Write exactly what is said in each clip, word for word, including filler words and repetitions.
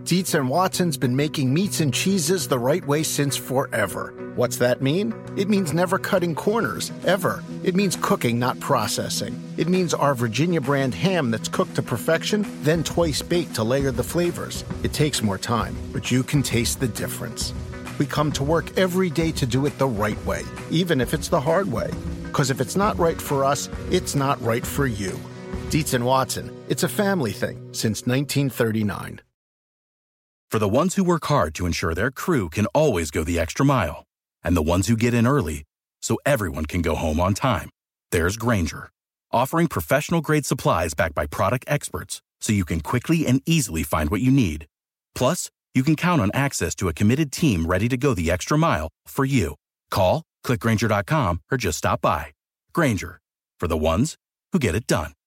Dietz and Watson's been making meats and cheeses the right way since forever. What's that mean? It means never cutting corners, ever. It means cooking, not processing. It means our Virginia brand ham that's cooked to perfection, then twice baked to layer the flavors. It takes more time, but you can taste the difference. We come to work every day to do it the right way, even if it's the hard way. Because if it's not right for us, it's not right for you. Dietz and Watson, it's a family thing since nineteen thirty-nine. For the ones who work hard to ensure their crew can always go the extra mile, and the ones who get in early so everyone can go home on time, there's Grainger, offering professional-grade supplies backed by product experts so you can quickly and easily find what you need. Plus, you can count on access to a committed team ready to go the extra mile for you. Call, click Grainger dot com, or just stop by. Grainger, for the ones who get it done.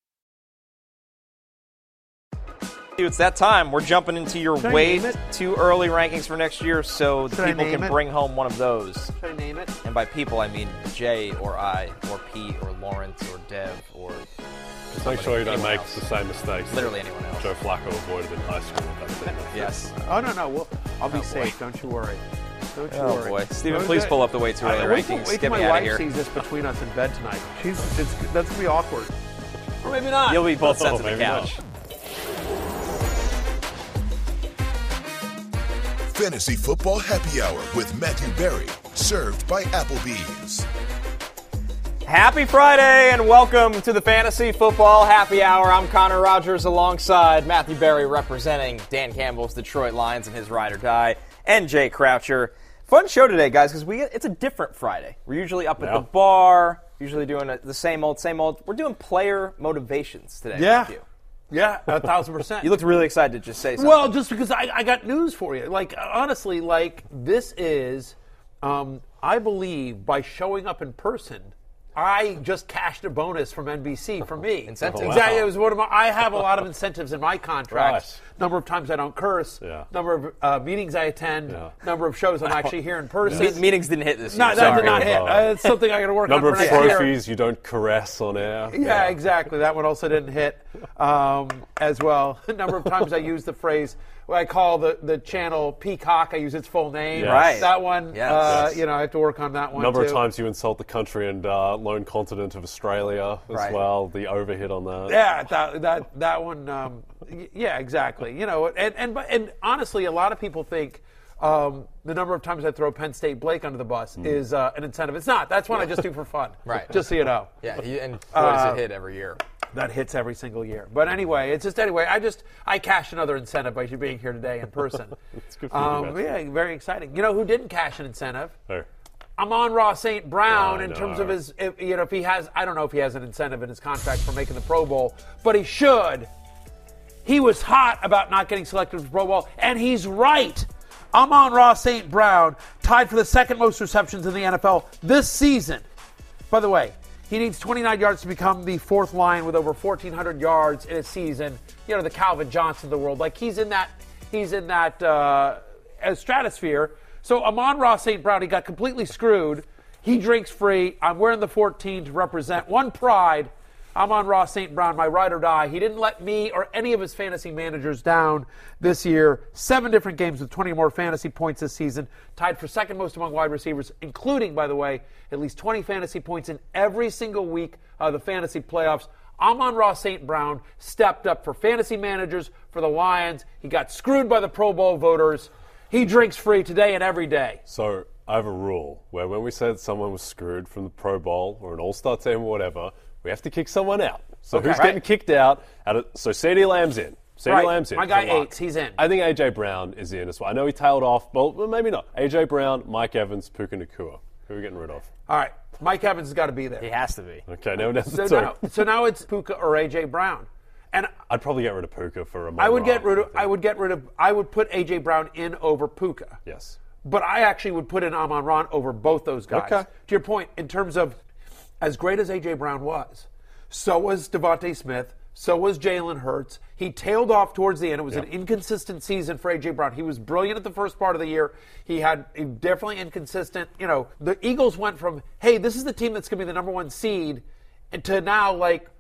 It's that time. We're jumping into your Should way too early rankings for next year so the Should people can it? bring home one of those. Should I name it? And by people, I mean Jay or I or Pete or Lawrence or Dev or Just make sure you don't make else. the same mistakes. Literally anyone else. Joe Flacco avoided in high school. That's it. Yes. Oh, no, no. We'll, I'll be Oh, safe. boy. Don't you worry. Don't you Oh, worry. boy. Steven, No, please good. pull up the way too early Uh, wait till- rankings. Wait Get till me my out wife of here. sees this between us in bed tonight. She's, it's, that's going to be awkward. Or maybe not. You'll be both sets Oh, of the maybe not. couch. Fantasy Football Happy Hour with Matthew Berry, served by Applebee's. Happy Friday and welcome to the Fantasy Football Happy Hour. I'm Connor Rogers alongside Matthew Berry representing Dan Campbell's Detroit Lions and his ride or die, and Jay Croucher. Fun show today, guys, because we it's a different Friday. We're usually up at Yeah. the bar, usually doing a, the same old, same old. We're doing player motivations today. Yeah. Matthew. Yeah, a thousand percent. You looked really excited to just say something. Well, just because I, I got news for you. Like, honestly, like, this is, um, I believe, by showing up in person, I just cashed a bonus from N B C for me. Incentives. Exactly. Wow. It was one of my, I have a lot of incentives in my contracts. Right. Number of times I don't curse. Yeah. Number of uh, meetings I attend. Yeah. Number of shows I'm actually here in person. Me- meetings didn't hit this year. No, that Sorry. did not hit. Oh. Uh, it's something I got to work Number on of for next year. trophies you don't caress on air. Yeah, exactly. That one also didn't hit um, as well. A number of times I use the phrase, what I call the, the channel Peacock. I use its full name. Yes. Right. That one, Yes. uh, Yes. you know, I have to work on that one Number too. of times you insult the country and uh, lone continent of Australia as Right. well. The overhit on that. Yeah, that that that one. Um, y- yeah, exactly. You know, and and and honestly, a lot of people think um, the number of times I throw Penn State Blake under the bus Mm. is uh, an incentive. It's not. That's one I just do for fun. Right. Just so you know. Yeah, he, and boy, Uh, does it hit every year. That hits every single year. But anyway, it's just anyway. I just I cashed another incentive by you being here today in person. It's good for you, um, Matt. yeah, very exciting. You know who didn't cash an incentive? Oh. Amon-Ra Saint Brown, I in know. terms of his, if, you know, if he has, I don't know if he has an incentive in his contract for making the Pro Bowl, but he should. He was hot about not getting selected for the Pro Bowl, and he's right. Amon-Ra Saint Brown tied for the second most receptions in the N F L this season. By the way, he needs twenty-nine yards to become the fourth Lion with over fourteen hundred yards in a season. You know, the Calvin Johnson of the world. Like, he's in that, he's in that uh, stratosphere. So Amon-Ra Saint Brown, he got completely screwed. He drinks free. I'm wearing the fourteen to represent one pride. Amon-Ra Saint Brown, my ride or die. He didn't let me or any of his fantasy managers down this year. Seven different games with twenty more fantasy points this season. Tied for second most among wide receivers, including, by the way, at least twenty fantasy points in every single week of the fantasy playoffs. Amon-Ra Saint Brown stepped up for fantasy managers for the Lions. He got screwed by the Pro Bowl voters. He drinks free today and every day. So I have a rule where when we said someone was screwed from the Pro Bowl or an All-Star team or whatever, we have to kick someone out. So Okay. who's Right. getting kicked out? Out of, so CeeDee Lamb's in. CeeDee Right. Lamb's in. My guy Good luck. Eights, he's in. I think A J Brown is in as well. I know he tailed off, but well, maybe not. A J Brown, Mike Evans, Puka Nacua. Who are we getting rid of? All right, Mike Evans has got to be there. He has to be. Okay, now we're down to So two. now, so now it's Puka or A J Brown, and I'd probably get rid of Puka for a I would get rid of. think. I would get rid of. I would put A J Brown in over Puka. Yes. But I actually would put in Amon-Ra over both those guys. Okay. To your point, in terms of as great as A J Brown was, so was Devontae Smith, so was Jalen Hurts. He tailed off towards the end. It was Yep. an inconsistent season for A J Brown. He was brilliant at the first part of the year. He had he definitely inconsistent. You know, the Eagles went from, hey, this is the team that's going to be the number one seed, to now, like,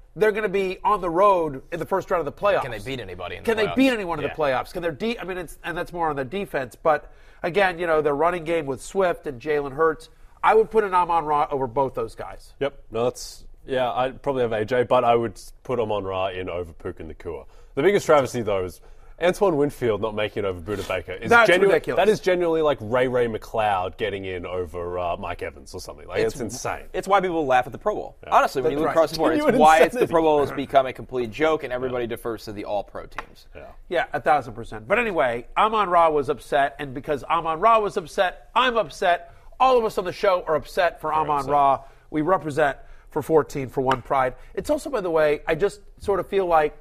they're going to be on the road in the first round of the playoffs. Can they beat anybody in the Can playoffs? they beat anyone in Yeah. the playoffs? Can their de- I mean, it's, and that's more on their defense. But again, you know, their running game with Swift and Jalen Hurts, I would put an Amon-Ra over both those guys. Yep. No, that's yeah. I'd probably have A J, but I would put Amon-Ra in over Puka Nacua. The biggest travesty though is Antoine Winfield not making it over Budda Baker. Is That's genu- ridiculous. That is genuinely like Ray Ray McLeod getting in over uh, Mike Evans or something. Like it's, insane. It's why people laugh at the Pro Bowl. Honestly, when you look right. across the board, it's Genuine why it's the insanity. Pro Bowl has become a complete joke, and everybody defers to the All-Pro teams. Yeah. Yeah, a thousand percent. But anyway, Amon-Ra was upset, and because Amon-Ra was upset, I'm upset. All of us on the show are upset for Amon-Ra. We represent for fourteen for One Pride. It's also, by the way, I just sort of feel like,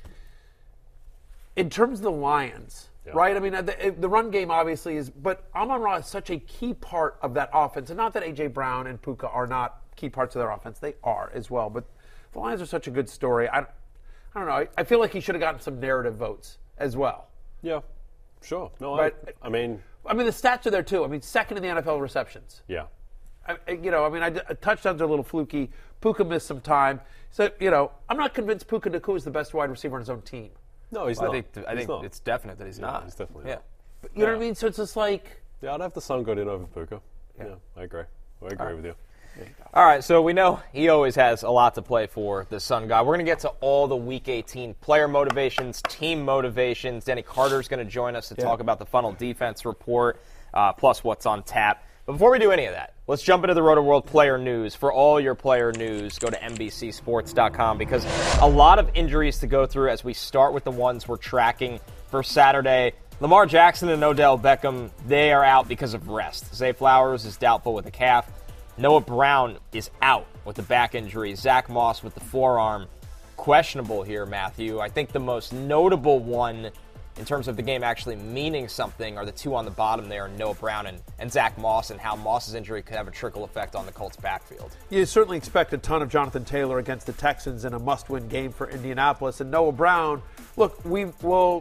in terms of the Lions, Yeah. right? I mean, the, the run game obviously is, but Amon-Ra is such a key part of that offense. And not that A J. Brown and Puka are not key parts of their offense. They are as well. But the Lions are such a good story. I, I don't know. I, I feel like he should have gotten some narrative votes as well. Yeah. Sure. No, But- I, I mean, I mean, the stats are there too. I mean, second in the N F L receptions. yeah. I, I- you know, I mean, I, touchdowns are a little fluky. Puka missed some time. So, you know, I'm not convinced Puka Nacua is the best wide receiver on his own team. No, he's I not. think I He's think not. it's definite that he's Yeah, not. he's definitely yeah. not. You know what I Yeah. mean? So it's just like, Yeah, I'd have the Sun got in over Puka. Yeah, I agree. I agree with you. All right, so we know he always has a lot to play for, the Sun guy. We're going to get to all the Week eighteen player motivations, team motivations. Danny Carter's going to join us to talk about the Funnel Defense Report, uh, plus what's on tap. But before we do any of that, let's jump into the Roto World player news. For all your player news, go to N B C sports dot com because a lot of injuries to go through as we start with the ones we're tracking for Saturday. Lamar Jackson and Odell Beckham, they are out because of rest. Zay Flowers is doubtful with a calf. Noah Brown is out with a back injury. Zach Moss with the forearm. Questionable here, Matthew. I think the most notable one in terms of the game actually meaning something are the two on the bottom there, Noah Brown and, and Zach Moss, and how Moss's injury could have a trickle effect on the Colts' backfield. you certainly expect a ton of Jonathan Taylor against the Texans in a must-win game for Indianapolis. And Noah Brown, look, we will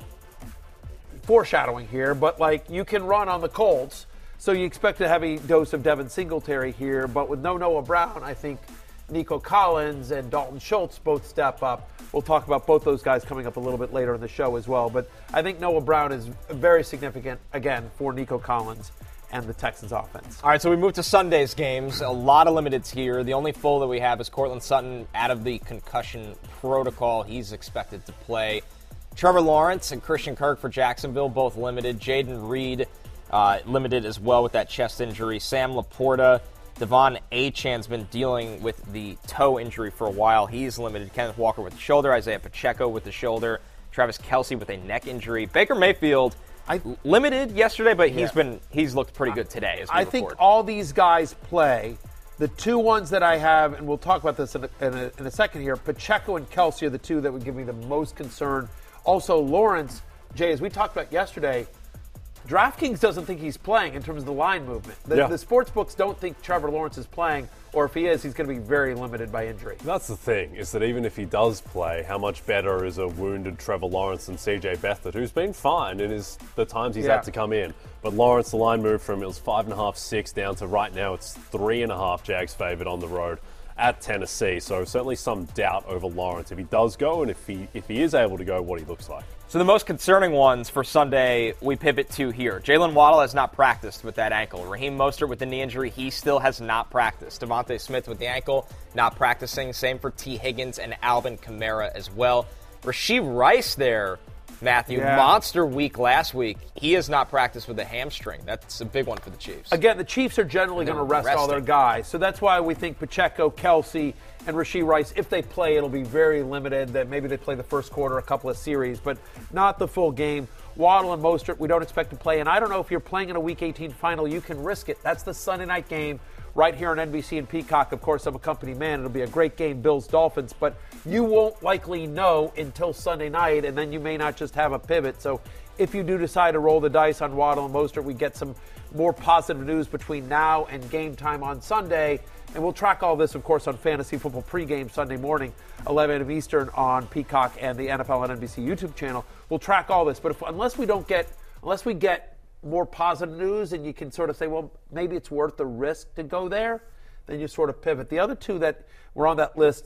foreshadowing here, but like you can run on the Colts, so you expect a heavy dose of Devin Singletary here. But with no Noah Brown, I think Nico Collins and Dalton Schultz both step up. We'll talk about both those guys coming up a little bit later in the show as well. But I think Noah Brown is very significant, again, for Nico Collins and the Texans offense. All right, so we move to Sunday's games. A lot of limiteds here. The only full that we have is Cortland Sutton out of the concussion protocol. He's expected to play. Trevor Lawrence and Christian Kirk for Jacksonville, both limited. Jaden Reed, uh, limited as well with that chest injury. Sam Laporta, Devon Achan's been dealing with the toe injury for a while. He's limited. Kenneth Walker with the shoulder. Isaiah Pacheco with the shoulder. Travis Kelce with a neck injury. Baker Mayfield, I- limited yesterday, but he's Yeah. been he's looked pretty good today. As we I record. think all these guys play. The two ones that I have, and we'll talk about this in a, in a, in a second here, Pacheco and Kelce are the two that would give me the most concern. Also, Lawrence, Jay, as we talked about yesterday, DraftKings doesn't think he's playing in terms of the line movement. The, Yeah. the sports books don't think Trevor Lawrence is playing, or if he is, he's going to be very limited by injury. That's the thing, is that even if he does play, how much better is a wounded Trevor Lawrence than C J Beathard, who's been fine in his the times he's Yeah. had to come in. But Lawrence, the line moved from it was five and a half, six down to right now it's three and a half Jags favored on the road at Tennessee. So certainly some doubt over Lawrence if he does go and if he if he is able to go, what he looks like. So the most concerning ones for Sunday we pivot to here. Jalen Waddle has not practiced with that ankle. Raheem Mostert with the knee injury, he still has not practiced. Devontae Smith with the ankle, not practicing. Same for T. Higgins and Alvin Kamara as well. Rashee Rice there, Matthew, Yeah. monster week last week. He has not practiced with a hamstring. That's a big one for the Chiefs. Again, the Chiefs are generally They're going to rest all their resting. guys. So that's why we think Pacheco, Kelce, and Rashee Rice, if they play, it'll be very limited. That maybe they play the first quarter, a couple of series, but not the full game. Waddle and Mostert, we don't expect to play. And I don't know if you're playing in a Week eighteen final, you can risk it. That's the Sunday night game right here on N B C and Peacock. Of course, I'm a company man. It'll be a great game, Bills-Dolphins. But you won't likely know until Sunday night, and then you may not just have a pivot. So if you do decide to roll the dice on Waddle and Mostert, we get some more positive news between now and game time on Sunday. And we'll track all this, of course, on Fantasy Football pregame Sunday morning, eleven a.m. Eastern on Peacock and the N F L and N B C YouTube channel. We'll track all this. But if, unless we don't get, unless we get more positive news and you can sort of say, well, maybe it's worth the risk to go there, then you sort of pivot. The other two that were on that list that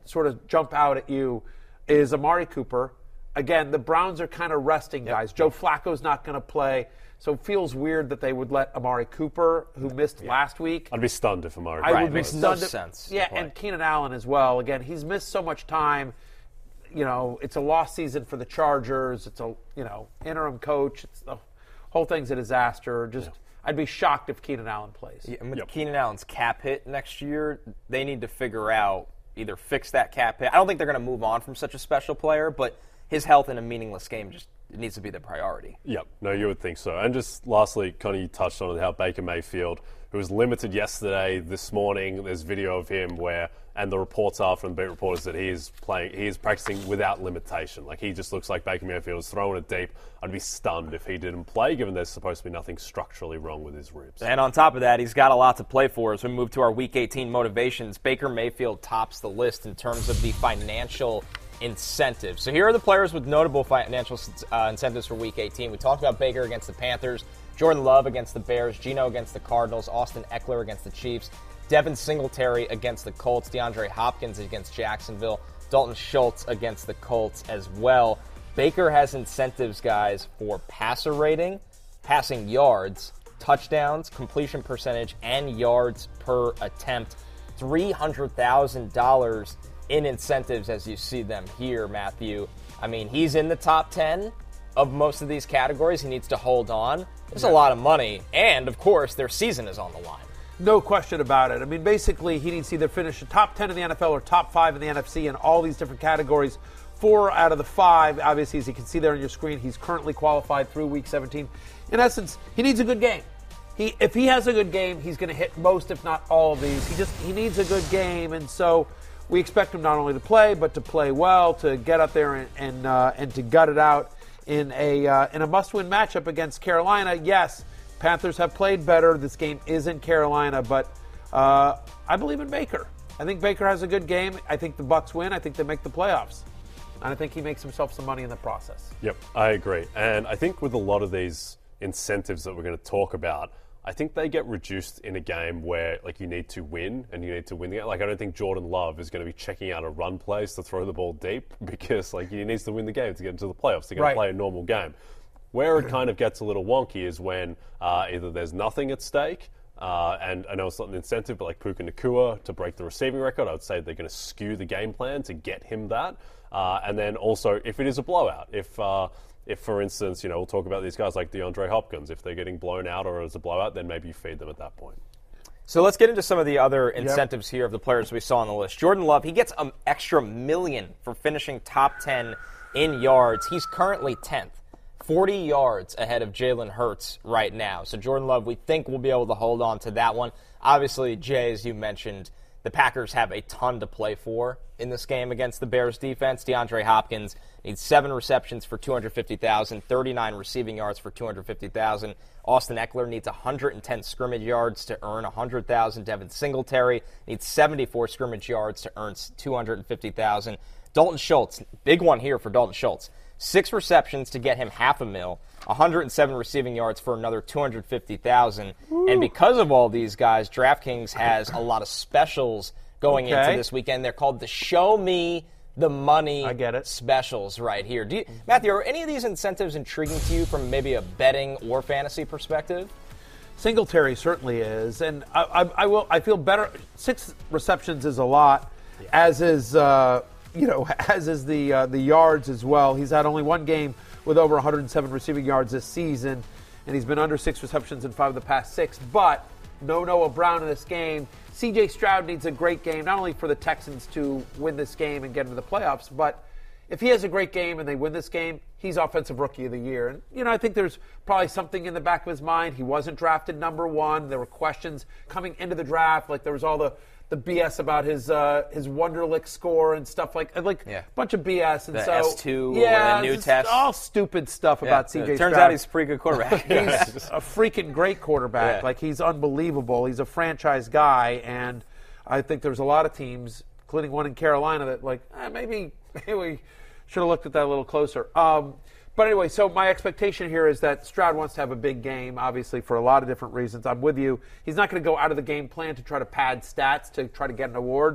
sort of jump out at you is Amari Cooper. Again, the Browns are kind of resting guys. Yep. Joe Flacco's not going to play, so it feels weird that they would let Amari Cooper, who missed yeah. last week. I'd be stunned if Amari I Cooper would be makes stunned. no if, sense. Yeah, and Keenan Allen as well. Again, he's missed so much time. You know, it's a lost season for the Chargers. It's a, you know, interim coach. It's the whole thing's a disaster. Just, yeah. I'd be shocked if Keenan Allen plays. Yeah, and with yep. Keenan Allen's cap hit next year, they need to figure out, either fix that cap hit. I don't think they're going to move on from such a special player, but his health in a meaningless game just it needs to be the priority. Yep, no, you would think so. And just lastly, kind of you touched on how Baker Mayfield, who was limited yesterday, this morning, there's video of him where, and the reports are from the beat reporters that he is playing, he is practicing without limitation. Like he just looks like Baker Mayfield is throwing it deep. I'd be stunned if he didn't play, given there's supposed to be nothing structurally wrong with his ribs. And on top of that, he's got a lot to play for. As we move to our Week eighteen motivations, Baker Mayfield tops the list in terms of the financial incentives. So here are the players with notable financial uh, incentives for Week eighteen. We talked about Baker against the Panthers, Jordan Love against the Bears, Geno against the Cardinals, Austin Eckler against the Chiefs, Devin Singletary against the Colts, DeAndre Hopkins against Jacksonville, Dalton Schultz against the Colts as well. Baker has incentives, guys, for passer rating, passing yards, touchdowns, completion percentage, and yards per attempt. three hundred thousand dollars in incentives as you see them here, Matthew. I mean, he's in the top ten of most of these categories. He needs to hold on. There's a lot of money, and, of course, their season is on the line. No question about it. I mean, basically, he needs to either finish the top ten in the N F L or top five in the N F C in all these different categories. Four out of the five, obviously, as you can see there on your screen, he's currently qualified through Week seventeen. In essence, he needs a good game. He, if he has a good game, he's going to hit most, if not all of these. He just he needs a good game, and so we expect him not only to play, but to play well, to get up there and and, uh, and to gut it out in a uh, in a must-win matchup against Carolina. Yes, Panthers have played better. This game is in Carolina, but uh, I believe in Baker. I think Baker has a good game. I think the Bucs win. I think they make the playoffs. And I think he makes himself some money in the process. Yep, I agree. And I think with a lot of these incentives that we're going to talk about, I think they get reduced in a game where, like, you need to win and you need to win the game. Like, I don't think Jordan Love is going to be checking out a run plays to throw the ball deep because, like, he needs to win the game to get into the playoffs. They're going right. to play a normal game. Where it kind of gets a little wonky is when uh, either there's nothing at stake, uh, and I know it's not an incentive, but like Puka Nacua to break the receiving record, I would say they're going to skew the game plan to get him that. Uh, and then also, if it is a blowout, if... Uh, If, for instance, you know, we'll talk about these guys like DeAndre Hopkins. If they're getting blown out or as a blowout, then maybe you feed them at that point. So let's get into some of the other incentives yep. here of the players we saw on the list. Jordan Love, he gets an extra million for finishing top ten in yards. He's currently tenth, forty yards ahead of Jalen Hurts right now. So Jordan Love, we think we'll be able to hold on to that one. Obviously, Jay, as you mentioned, the Packers have a ton to play for in this game against the Bears defense. DeAndre Hopkins needs seven receptions for two hundred fifty thousand, thirty-nine receiving yards for two hundred fifty thousand. Austin Eckler needs one hundred ten scrimmage yards to earn one hundred thousand. Devin Singletary needs seventy-four scrimmage yards to earn two hundred fifty thousand. Dalton Schultz, big one here for Dalton Schultz. Six receptions to get him half a mil, one hundred seven receiving yards for another two hundred fifty thousand. And because of all these guys, DraftKings has a lot of specials going okay. into this weekend. They're called the Show Me the Money I get it. specials right here. Do you, Matthew, are any of these incentives intriguing to you from maybe a betting or fantasy perspective? Singletary certainly is, and I, I, I will. I feel better. Six receptions is a lot, yeah. as is uh, you know, as is the uh, the yards as well. He's had only one game with over one hundred seven receiving yards this season, and he's been under six receptions in five of the past six. But no Noah Brown in this game. C J Stroud needs a great game, not only for the Texans to win this game and get into the playoffs, but if he has a great game and they win this game, he's Offensive Rookie of the Year. And, you know, I think there's probably something in the back of his mind. He wasn't drafted number one. There were questions coming into the draft. Like, there was all the, the B S about his uh, his Wonderlic score and stuff like like yeah. a bunch of B S. And the so, S two yeah, or the new just test. all stupid stuff yeah. about C J Turns Stroud. out he's a pretty good quarterback. He's a freaking great quarterback. Yeah. Like, he's unbelievable. He's a franchise guy, and I think there's a lot of teams, including one in Carolina, that like eh, maybe, maybe we should have looked at that a little closer. Um, but anyway, so my expectation here is that Stroud wants to have a big game, obviously, for a lot of different reasons. I'm with you. He's not going to go out of the game plan to try to pad stats to try to get an award, but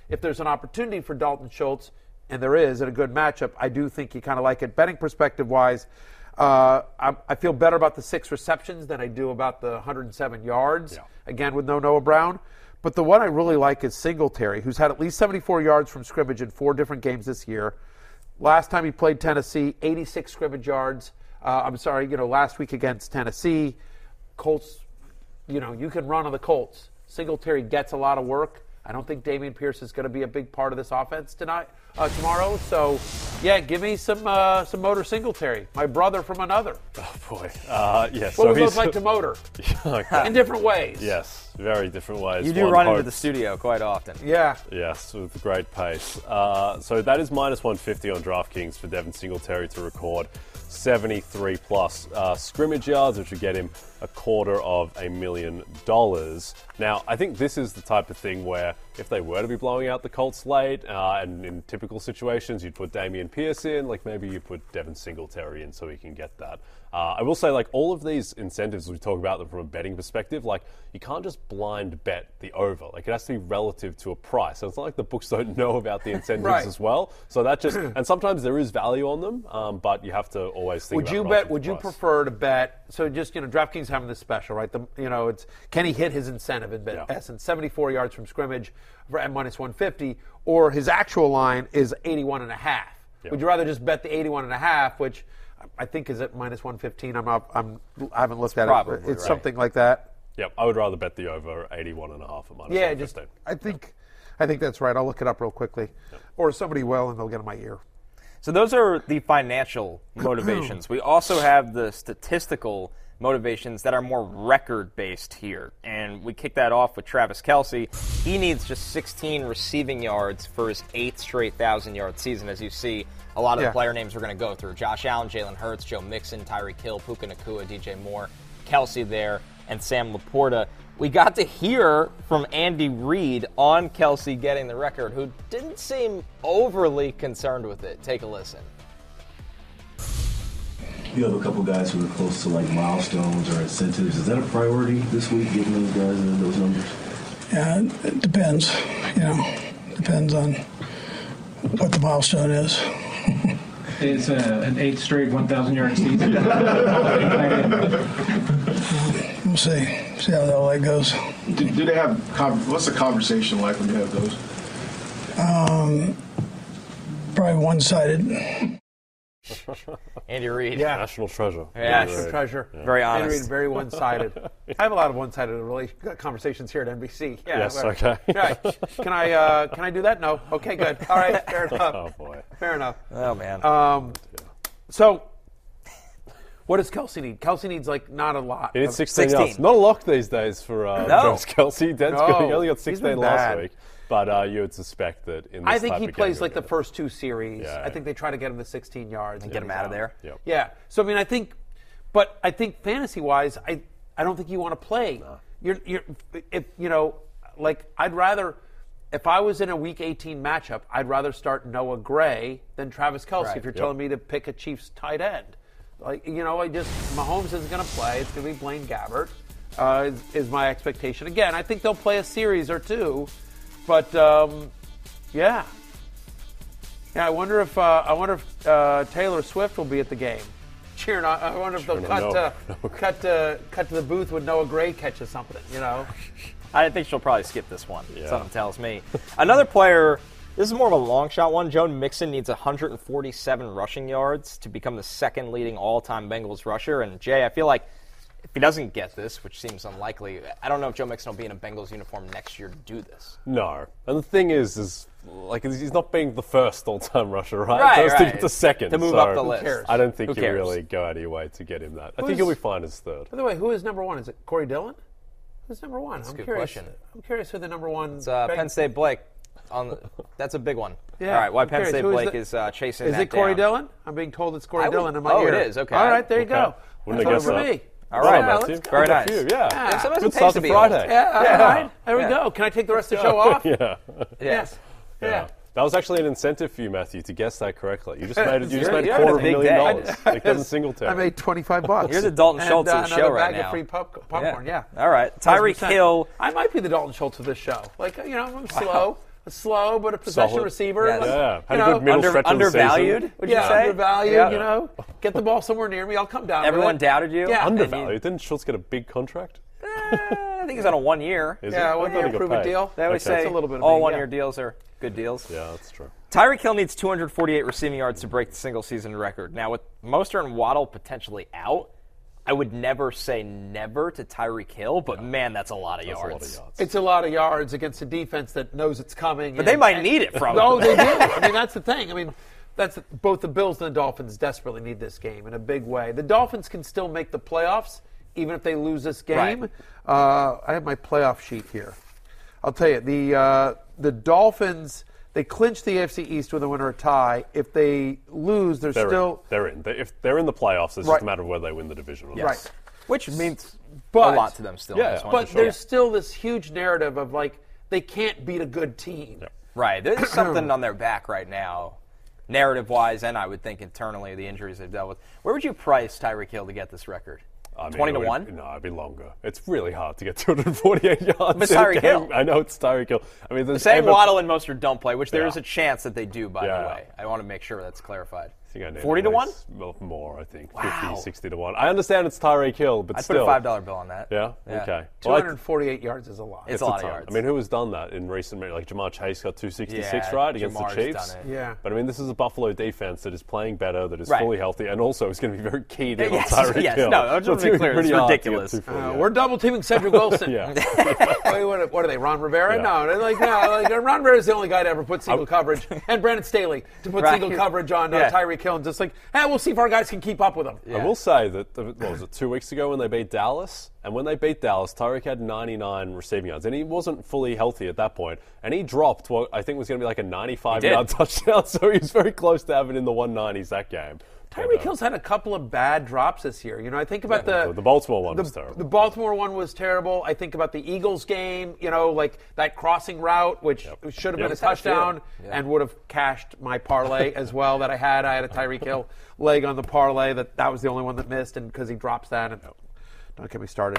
if there's an opportunity for Dalton Schultz, and there is in a good matchup, I do think you kind of like it. Betting perspective-wise, uh, I, I feel better about the six receptions than I do about the one hundred seven yards, Yeah. again with no Noah Brown. But the one I really like is Singletary, who's had at least seventy-four yards from scrimmage in four different games this year. Last time he played Tennessee, eighty-six scrimmage yards. Uh, I'm sorry, you know, last week against Tennessee, Colts, you know, you can run on the Colts. Singletary gets a lot of work. I don't think Dameon Pierce is going to be a big part of this offense tonight, uh, tomorrow. So, yeah, give me some uh, some motor Singletary. My brother from another. Oh, boy. Uh, yeah, What so would we he's look like to motor? Okay. In different ways. Yes, very different ways. You do One run into hopes- the studio quite often. Yeah. Yes, with great pace. Uh, so that is minus one fifty on DraftKings for Devin Singletary to record seventy-three plus uh, scrimmage yards, which would get him a quarter of a million dollars. Now, I think this is the type of thing where if they were to be blowing out the Colts late, uh, and in typical situations, you'd put Dameon Pierce in, like maybe you put Devin Singletary in so he can get that. Uh, I will say, like, all of these incentives, we talk about them from a betting perspective, like, you can't just blind bet the over. Like, it has to be relative to a price. So it's not like the books don't know about the incentives Right. as well. So that just, and sometimes there is value on them, um, but you have to always think Would about you relative bet? Would to you price. prefer to bet? So just you know, DraftKings having this special, right? The, you know, it's can he hit his incentive in Yeah. essence, seventy-four yards from scrimmage for at minus one fifty, or his actual line is eighty-one and a half. Yeah. Would you rather just bet the eighty-one and a half, which I think is at minus one fifteen? I'm not, I'm I haven't looked at probably it. It's right. something like that. Yep, I would rather bet the over eighty-one and a half at minus Yeah, one just fifteen. I think I think that's right. I'll look it up real quickly, or somebody will, and they'll get in my ear. So those are the financial motivations. We also have the statistical motivations that are more record-based here. And we kick that off with Travis Kelce. He needs just sixteen receiving yards for his eighth straight one thousand-yard season, as you see. A lot of Yeah. the player names we're going to go through. Josh Allen, Jalen Hurts, Joe Mixon, Tyreek Hill, Puka Nacua, D J Moore, Kelce there, and Sam Laporta. We got to hear from Andy Reid on Kelce getting the record, who didn't seem overly concerned with it. Take a listen. You have a couple guys who are close to like milestones or incentives. Is that a priority this week, getting those guys and those numbers? Yeah, it depends. You know, depends on what the milestone is. It's a, an eight straight one thousand yard season. We'll see. See how all that goes. Do, do they have, con- what's the conversation like when you have those? Um, probably one-sided. Andy Reid. Yeah. National treasure. Yeah, National Right. treasure. Very Andy honest. Reid, very one-sided. I have a lot of one-sided rela- conversations here at N B C. Yeah, Yes, whatever. okay. Right. Can I uh, can I do that? No. Okay, good. All right, fair enough. Oh, boy. Fair enough. Oh, man. Um, so, what does Kelce need? Kelce needs like not a lot. He needs of- sixteen, sixteen. yards. Not a lock these days for uh, No. Travis Kelce. Dead's No. good. He only got He's been sixteen last bad. week. But uh, you would suspect that in this I think type he of plays game, like the he'll get first two series. Yeah, I think they try to get him to sixteen yards And get him out of there. Yep. Yeah. So I mean, I think, but I think fantasy-wise, I I don't think you want to play. You're you're if you know, like I'd rather. If I was in a Week eighteen matchup, I'd rather start Noah Gray than Travis Kelce. Right. If you're Yep. telling me to pick a Chiefs tight end, like you know, I just Mahomes isn't going to play. It's going to be Blaine Gabbert. Uh, is, is my expectation. Again, I think they'll play a series or two, but um, yeah, yeah. I wonder if uh, I wonder if uh, Taylor Swift will be at the game. Cheering on. I wonder if they'll Cheering cut on to Noah. cut to cut to the booth when Noah Gray catches something. You know. I think she'll probably skip this one. Yeah. Something tells me. Another player, this is more of a long shot one. Joe Mixon needs one hundred forty-seven rushing yards to become the second leading all-time Bengals rusher. And Jay, I feel like if he doesn't get this, which seems unlikely, I don't know if Joe Mixon will be in a Bengals uniform next year to do this. No. And the thing is, is like he's not being the first all-time rusher, right? Right, First to right. get the second. To move so up the list. cares? I don't think Who you cares? really go out of your way to get him that. I Who's- think he'll be fine as third. By the way, who is number one? Is it Corey Dillon? Who's number one? I'm a good curious. question. I'm curious who the number one. It's uh, Beng- Penn State Blake. On the, that's a big one. Yeah, All right, why I'm Penn curious. State Who is Blake the- is uh, chasing Is that it Corey down. Dillon? I'm being told it's Corey I would- Dillon in my oh, ear. it is, okay. All right, there you Okay. go. Wouldn't That's have one guessed for that. me. All Well right, done, Matthew. let's go. Very Good nice. for you, Yeah. Yeah, sometimes Good it start pays to to be Friday. old. Yeah, all Yeah. right. There we Yeah. go. Can I take the rest of the show off? yeah. Yes. Yeah. Yeah. That was actually an incentive for you, Matthew, to guess that correctly. You just made it. You just You're- made a you're quarter having of a a big million day. dollars. Like Devin Singletary. I made twenty-five bucks. You're the Dalton and, Schultz uh, of the show another right bag now. of free pop- popcorn. Yeah. All right, one hundred Tyreek percent. Hill. I might be the Dalton Schultz of this show. Like you know, I'm slow. slow but a possession Solid. receiver. Yes. Like, Yeah, had you a know, good middle Under, stretch of the undervalued, season. would yeah, you say? undervalued. Yeah. You know, get the ball somewhere near me. I'll come down. with Everyone it. doubted you? Yeah, Undervalued. Didn't Schultz get a big contract? Eh, I think he's on a one year. Is Yeah, it? one I thought year he got prove it paid. deal. They always Okay. say It's a little bit of all me, one yeah. year deals are good deals. Yeah, that's true. Tyreek Hill needs two hundred forty-eight receiving yards to break the single season record. Now, with Mostert and Waddle potentially out, I would never say never to Tyreek Hill, but man, that's a lot of That's yards. a lot of yards. It's a lot of yards against a defense that knows it's coming. But they might need it from No, him. they do. I mean, that's the thing. I mean, that's both the Bills and the Dolphins desperately need this game in a big way. The Dolphins can still make the playoffs even if they lose this game. Right. Uh, I have my playoff sheet here. I'll tell you, the uh, the Dolphins, they clinched the A F C East with a winner or tie. If they lose, they're, They're still in. They're in. They, if they're in the playoffs, it's Right. just a matter of whether they win the division or not. right. Which means But- a lot to them still. Yeah, in this one, But for sure. there's still this huge narrative of like they can't beat a good team. Right. There's something on their back right now, narrative-wise, and I would think internally, the injuries they've dealt with. Where would you price Tyreek Hill to get this record? I mean, twenty to it would- one? No, it'd be longer. It's really hard to get two hundred forty-eight yards. But in a Tyreek game. Hill. I know it's Tyreek Hill. I mean, there's Saying ever- Waddle and Mostert don't play, which there Yeah. is a chance that they do, by Yeah. the way. I want to make sure that's clarified. I think I need forty to at one? least- well, more, I think. Wow. fifty, sixty to one. I understand it's Tyreek Hill, but I'd still. put a five dollar bill on that. Yeah? Yeah. Okay. two Well, I- hundred forty-eight yards is a lot. It's It's a lot of ton. yards. I mean, who has done that in recent memory? Like Jamar Chase got two sixty-six, Yeah, right, against Jamar's the Chiefs. done it. Yeah. But I mean, this is a Buffalo defense that is playing better, that is Right. fully healthy, and also is going to be very keyed in Yes, on Tyreek yes. Hill. No, I just So want to be it's clear, pretty it's hard to get ridiculous. two forty, Uh, yeah. we're double teaming Cedric Wilson. Yeah. Wait, what, what are they? Ron Rivera? Yeah. No, they're like no. Like Ron Rivera is the only guy to ever put single coverage, and Brandon Staley to put Right. single coverage on uh, Yeah. Tyreek Hill, and just like, hey, we'll see if our guys can keep up with him. I will say that, the, what was it, two weeks ago when they beat Dallas? And when they beat Dallas, Tyreek had ninety-nine receiving yards, and he wasn't fully healthy at that point. And he dropped what I think was going to be like a ninety-five-yard touchdown, so he was very close to having in the one nineties that game. Tyreek But, uh, Hill's had a couple of bad drops this year. You know, I think about Yeah, the the Baltimore one the, was terrible. The Baltimore one was terrible. I think about the Eagles game. You know, like that crossing route, which Yep. should have Yep. been a touchdown and would have cashed my parlay as well that I had. I had a Tyreek Hill leg on the parlay. That that was the only one that missed, and because he drops that, and don't get me started.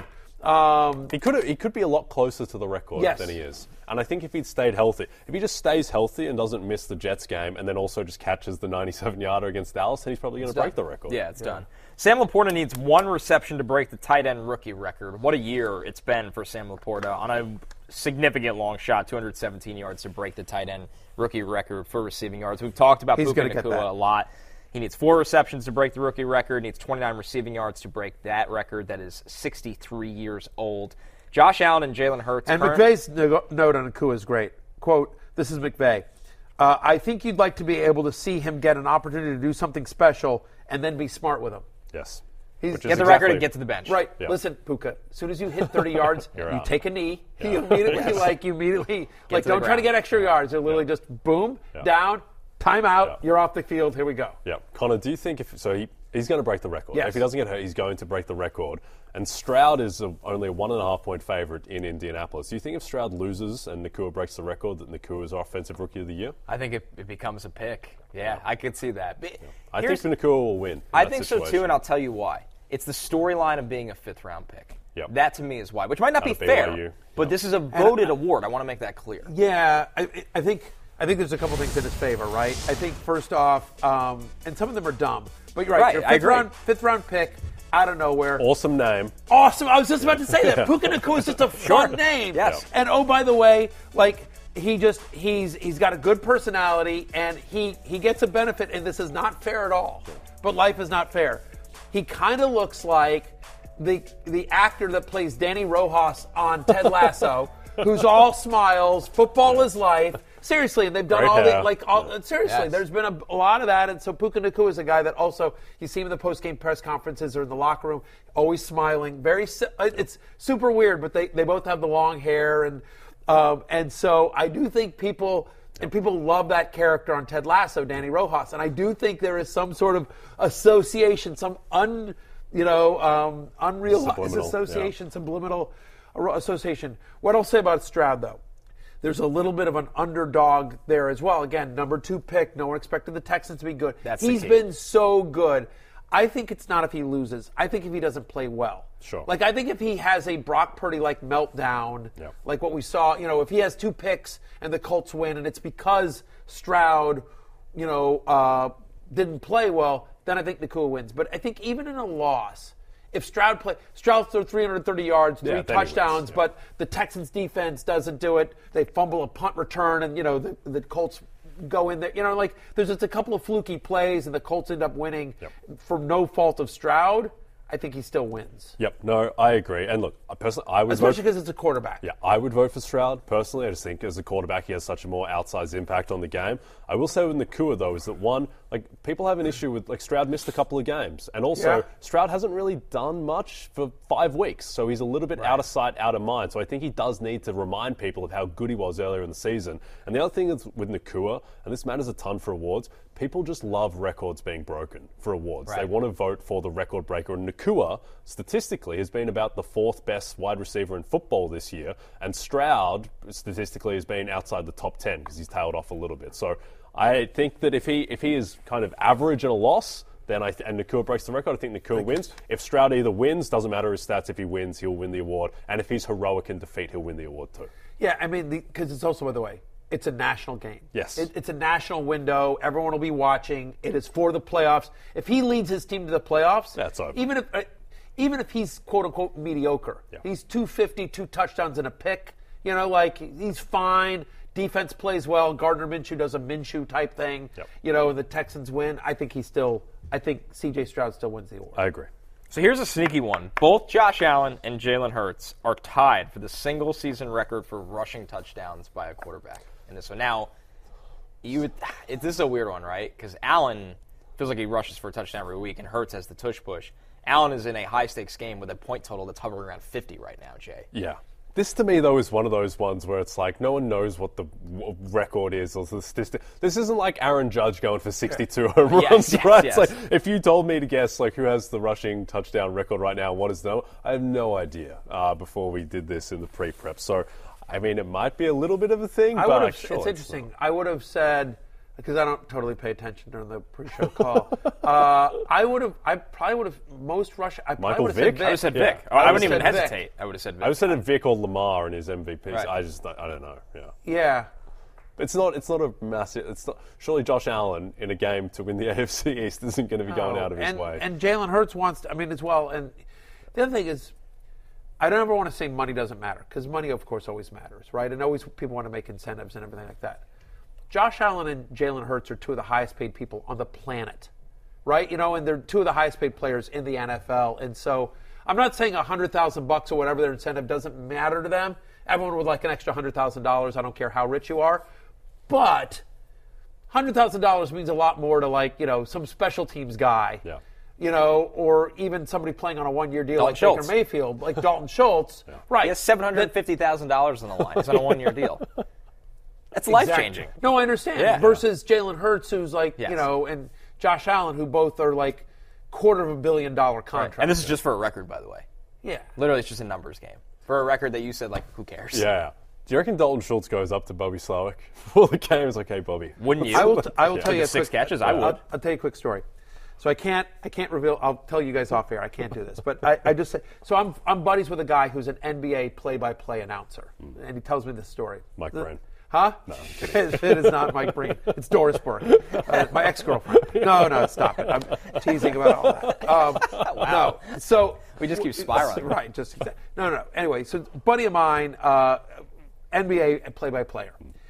Um, He could he could be a lot closer to the record Yes. than he is. And I think if he'd stayed healthy, if he just stays healthy and doesn't miss the Jets game and then also just catches the ninety-seven-yarder against Dallas, then he's probably going to break the record. Yeah, it's done. Sam Laporta needs one reception to break the tight end rookie record. What a year it's been for Sam Laporta on a significant long shot, two hundred seventeen yards to break the tight end rookie record for receiving yards. We've talked about He's Puka gonna get that. Nacua a lot. He needs four receptions to break the rookie record. Needs twenty-nine receiving yards to break that record. That is sixty-three years old. Josh Allen and Jalen Hurts. And current- McVay's no- note on Nakua is great. Quote, this is McVay. Uh, I think you'd like to be able to see him get an opportunity to do something special and then be smart with him. Yes. He's, Which is Get the record exactly- and get to the bench. Right. Yeah. Listen, Puka, as soon as you hit thirty yards, You're you out. take a knee. You immediately, like, you immediately, like, to the don't try to ground. get extra yards. They're literally just boom, Yeah. down, timeout, Yeah. you're off the field, here we go. Yeah. Connor, do you think if so he he's going to break the record? Yes. If he doesn't get hurt, he's going to break the record. And Stroud is a, only a one and a half point favorite in Indianapolis. Do you think if Stroud loses and Nacua breaks the record, that Nacua is our offensive rookie of the year? I think it, it becomes a pick. Yeah, I could see that. But I here's- think Nacua will win. in I that think so too, situation. and I'll tell you why. It's the storyline of being a fifth round pick. Yep. That to me is why, which might not be Out of fair, B Y U. but Yep. this is a voted award. I want to make that clear. Yeah, I, I think I think there's a couple things in his favor, right? I think first off, um, and some of them are dumb, but you're right. Right, Your I fifth agree. round, fifth round pick out of nowhere. Awesome name. Awesome. I was just about to say that. Puka Nacua is just a fun name. Yes. And oh, by the way, like he just he's he's got a good personality and he he gets a benefit. And this is not fair at all. But life is not fair. He kind of looks like the the actor that plays Danny Rojas on Ted Lasso, who's all smiles. Football is life. Seriously, and they've done Great all the hair. like. All, seriously, Yes. there's been a, a lot of that, and so Puka Nacua is a guy that also you see him in the post game press conferences or in the locker room, always smiling. Very, si- it's super weird, but they, they both have the long hair, and um, and so I do think people and people love that character on Ted Lasso, Danny Rojas, and I do think there is some sort of association, some un you know um, unrealized Subliminal, association, subliminal association. What I'll say about Stroud though. There's a little bit of an underdog there as well. Again, number two pick. No one expected the Texans to be good. That's the He's key. been so good. I think it's not if he loses. I think if he doesn't play well. Sure. Like, I think if he has a Brock Purdy-like meltdown, Yep. like what we saw, you know, if he has two picks and the Colts win and it's because Stroud, you know, uh, didn't play well, then I think Nacua wins. But I think even in a loss, if Stroud play, Stroud throws three hundred thirty yards, three Yeah, then he wins, touchdowns, yeah. but the Texans defense doesn't do it. They fumble a punt return, and you know the, the Colts go in there. You know, like there's just a couple of fluky plays, and the Colts end up winning Yep. for no fault of Stroud. I think he still wins, Yep, no, I agree. And look, I personally, I would especially vote, because it's a quarterback. yeah, I would vote for Stroud personally. I just think as a quarterback, he has such a more outsized impact on the game. I will say with Nacua though is that one, like people have an issue with like Stroud missed a couple of games, and also Yeah. Stroud hasn't really done much for five weeks, so he's a little bit out of sight, out of mind. So I think he does need to remind people of how good he was earlier in the season. And the other thing is with Nacua, and this matters a ton for awards. People just love records being broken for awards. Right. They want to vote for the record breaker. And Nacua, statistically, has been about the fourth best wide receiver in football this year. And Stroud, statistically, has been outside the top ten because he's tailed off a little bit. So I think that if he if he is kind of average in a loss, then I th- and Nacua breaks the record, I think Nacua wins. If Stroud either wins, doesn't matter his stats. If he wins, he'll win the award. And if he's heroic in defeat, he'll win the award too. Yeah, I mean, because it's also, by the way, it's a national game. Yes. It, it's a national window. Everyone will be watching. It is for the playoffs. If he leads his team to the playoffs, That's over. even if uh, even if he's quote unquote mediocre, Yeah. he's two fifty, two touchdowns and a pick. You know, like he's fine. Defense plays well. Gardner Minshew does a Minshew type thing. Yep. You know, the Texans win. I think he still. I think C J Stroud still wins the award. I agree. So here's a sneaky one. Both Josh Allen and Jalen Hurts are tied for the single season record for rushing touchdowns by a quarterback in this one. Now, you would, it, this is a weird one, right? Because Allen feels like he rushes for a touchdown every week, and Hurts has the tush push. Allen is in a high-stakes game with a point total that's hovering around fifty right now, Jay. Yeah. This, to me, though, is one of those ones where it's like no one knows what the w- record is or the statistic. This isn't like Aaron Judge going for sixty-two home runs, Yes, yes, right? yes. It's like if you told me to guess like who has the rushing touchdown record right now, what is the number? I have no idea uh, before we did this in the pre-prep. So, I mean, it might be a little bit of a thing, I but would have. sure, it's interesting. I would have said, because I don't totally pay attention during the pre-show call. uh, I would have. I probably would have most rush. I probably Michael would have said Vick? Vic. I would have said Yeah. Vic. Oh, I, I wouldn't even would've said hesitate. Vic. I would have said Vic. I would have said Vic or Lamar in his M V Ps. Right. I just, I don't know. Yeah. Yeah. It's not. It's not a massive. It's not. Surely Josh Allen in a game to win the A F C East isn't going to be going No, out of his and, way. And Jalen Hurts wants to, I mean, as well. And the other thing is, I don't ever want to say money doesn't matter, because money, of course, always matters, right? And always people want to make incentives and everything like that. Josh Allen and Jalen Hurts are two of the highest paid people on the planet, right? You know, and they're two of the highest paid players in the N F L. And so I'm not saying a hundred thousand bucks or whatever their incentive doesn't matter to them. Everyone would like an extra hundred thousand dollars. I don't care how rich you are, but hundred thousand dollars means a lot more to, like, you know, some special teams guy. Yeah. You know, or even somebody playing on a one-year deal Dalton like Schultz. Baker Mayfield, like Dalton Schultz. Right. He has seven hundred fifty thousand dollars on the line. It's on a one-year deal. That's life-changing. Exactly. No, I understand. Yeah. Versus Jalen Hurts, who's like, Yes. you know, and Josh Allen, who both are like quarter of a billion dollar contracts. And this is just for a record, by the way. Yeah. Literally, it's just a numbers game. For a record that you said, like, who cares? Yeah. Do you reckon Dalton Schultz goes up to Bobby Slowick before the game? It's like, hey, Bobby. Wouldn't you? I will. T- I will Yeah. tell you a Six quick, catches, I would. I'll, I'll tell you a quick story. So I can't. I can't reveal. I'll tell you guys off air. I can't do this, but I, I just say. So I'm. I'm buddies with a guy who's an N B A play-by-play announcer, and he tells me this story. Mike The- Breen. Huh? No, I'm kidding. it is not Mike Breen. It's Doris Burke, uh, my ex-girlfriend. No, no, stop it. I'm teasing about all that. Um, Wow. No. So We just keep spiraling. Right. Just exactly. No, no, no. Anyway, so buddy of mine, uh, N B A play-by-player,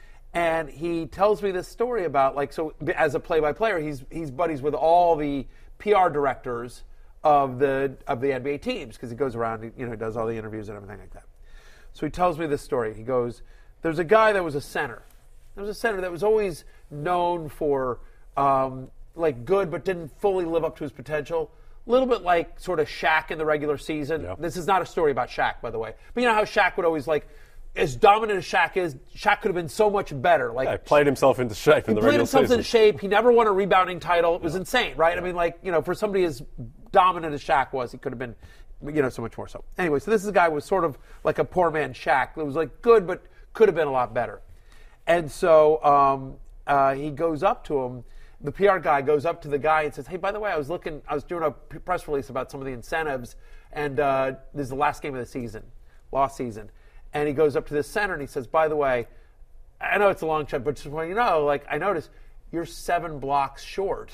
and he tells me this story about, like, so as a play-by-player, he's he's buddies with all the P R directors of the of the N B A teams, because he goes around, you know, he does all the interviews and everything like that. So he tells me this story. He goes, there's a guy that was a center. There was a center that was always known for, um, like, good but didn't fully live up to his potential. A little bit like sort of Shaq in the regular season. Yeah. This is not a story about Shaq, by the way. But you know how Shaq would always, like, as dominant as Shaq is, Shaq could have been so much better. Like, Yeah, played himself into shape in he the played regular himself season. in shape. He never won a rebounding title. It was insane, right? I mean, like, you know, for somebody as dominant as Shaq was, he could have been, you know, so much more so. Anyway, so this is a guy who was sort of like a poor man Shaq. It was like good, but could have been a lot better. And so um, uh, he goes up to him the P R guy goes up to the guy and says, hey, by the way, I was looking, I was doing a press release about some of the incentives, and uh, this is the last game of the season, lost season. And he goes up to the center and he says, by the way, I know it's a long shot, but just want you to know, like, I noticed you're seven blocks short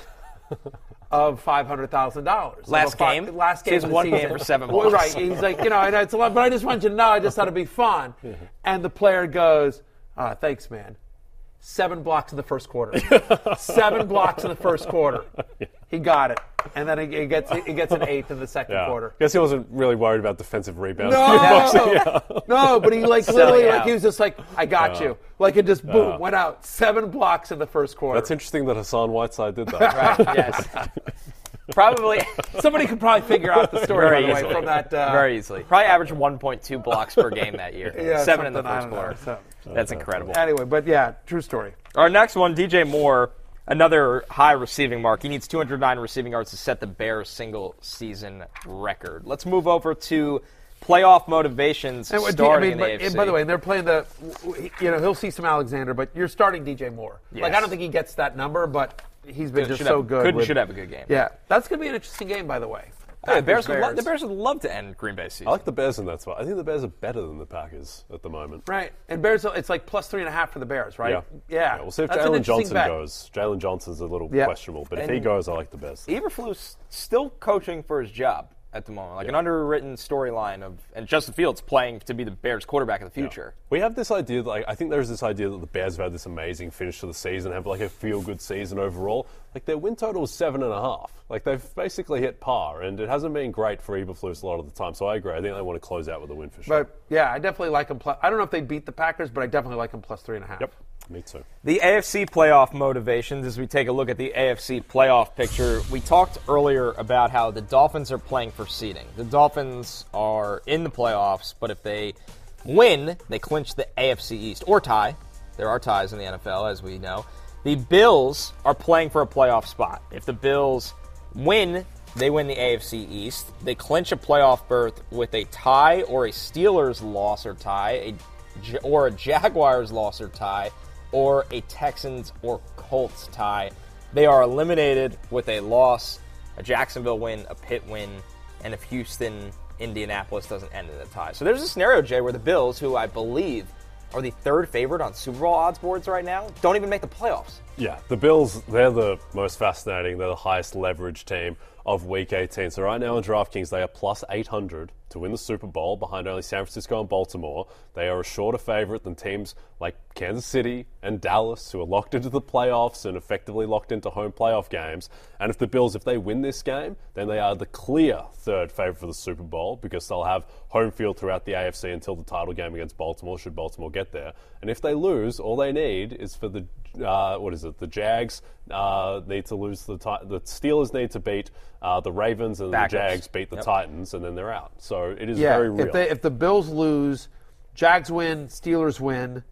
of five hundred thousand dollars. Last five, game? Last game He's of the one season. game for seven Well, blocks. right. He's like, you know, I know it's a lot, but I just want you to know, I just thought it'd be fun. And the player goes, ah, thanks, man. Seven blocks in the first quarter. Seven blocks in the first quarter. He got it. And then he gets he gets an eighth in the second Yeah. quarter. Guess he wasn't really worried about defensive rebounds. No, no, but he like Selling literally, out. like he was just like, I got you. Like it just boom, Yeah. went out. Seven blocks in the first quarter. That's interesting that Hassan Whiteside did that. Right, yes. Probably. Somebody could probably figure out the story, Very by the way, easily. from that. Uh, Very easily. Probably averaged one point two blocks per game that year. Yeah, Seven in the something, I first don't know, quarter. so- That's incredible. Anyway, but yeah, true story. Our next one, D J Moore, another high receiving mark. He needs two hundred nine receiving yards to set the Bears' single-season record. Let's move over to playoff motivations And, what- starting I mean, in but, the A F C. and by the way, they're playing the, you know, he'll see some Alexander, but you're starting D J Moore. Like, Yes. I don't think he gets that number, but he's been Could- just should so have- good. could- with- should have a good game. Yeah, that's going to be an interesting game, by the way. Hey, the, Bears would Bears. lo- the Bears would love to end Green Bay season. I like the Bears in that spot. I think the Bears are better than the Packers at the moment. Right, and Bears, it's like plus three and a half for the Bears, right? Yeah. Yeah. We'll see if That's an Jalen interesting Johnson bet. goes. Jalen Johnson's a little Yeah. questionable, but if And- he goes, I like the Bears. Eberflus still coaching for his job at the moment, like an underwritten storyline of, and Justin Fields playing to be the Bears' quarterback of the future. We have this idea, that, like I think there's this idea that the Bears have had this amazing finish to the season, have like a feel-good season overall. Like their win total is seven and a half. Like they've basically hit par, and it hasn't been great for Eberflus a lot of the time. So I agree. I think they want to close out with a win for sure. But yeah, I definitely like them. Plus, I don't know if they beat the Packers, but I definitely like them plus three and a half. Yep, me too. The A F C playoff motivations, as we take a look at the A F C playoff picture, we talked earlier about how the Dolphins are playing for seeding. The Dolphins are in the playoffs, but if they win, they clinch the A F C East, or tie. There are ties in the N F L, as we know. The Bills are playing for a playoff spot. If the Bills win, they win the A F C East. They clinch a playoff berth with a tie or a Steelers loss or tie, a, or a Jaguars loss or tie, or a Texans or Colts tie. They are eliminated with a loss, a Jacksonville win, a Pitt win, and if Houston, Indianapolis doesn't end in a tie. So there's a scenario, Jay, where the Bills, who I believe are the third favorite on Super Bowl odds boards right now, don't even make the playoffs. Yeah, the Bills, they're the most fascinating. They're the highest leverage team of Week eighteen. So right now in DraftKings, they are plus eight hundred to win the Super Bowl behind only San Francisco and Baltimore. They are a shorter favorite than teams like Kansas City and Dallas, who are locked into the playoffs and effectively locked into home playoff games. And if the Bills, if they win this game, then they are the clear third favorite for the Super Bowl because they'll have home field throughout the A F C until the title game against Baltimore, should Baltimore get there. And if they lose, all they need is for the, uh, what is it, the Jags uh, need to lose, the ti- the Steelers need to beat uh, the Ravens, and Backups. the Jags beat the Yep. Titans, and then they're out. So it is Yeah, very real. if, they, if the Bills lose, Jags win, Steelers win,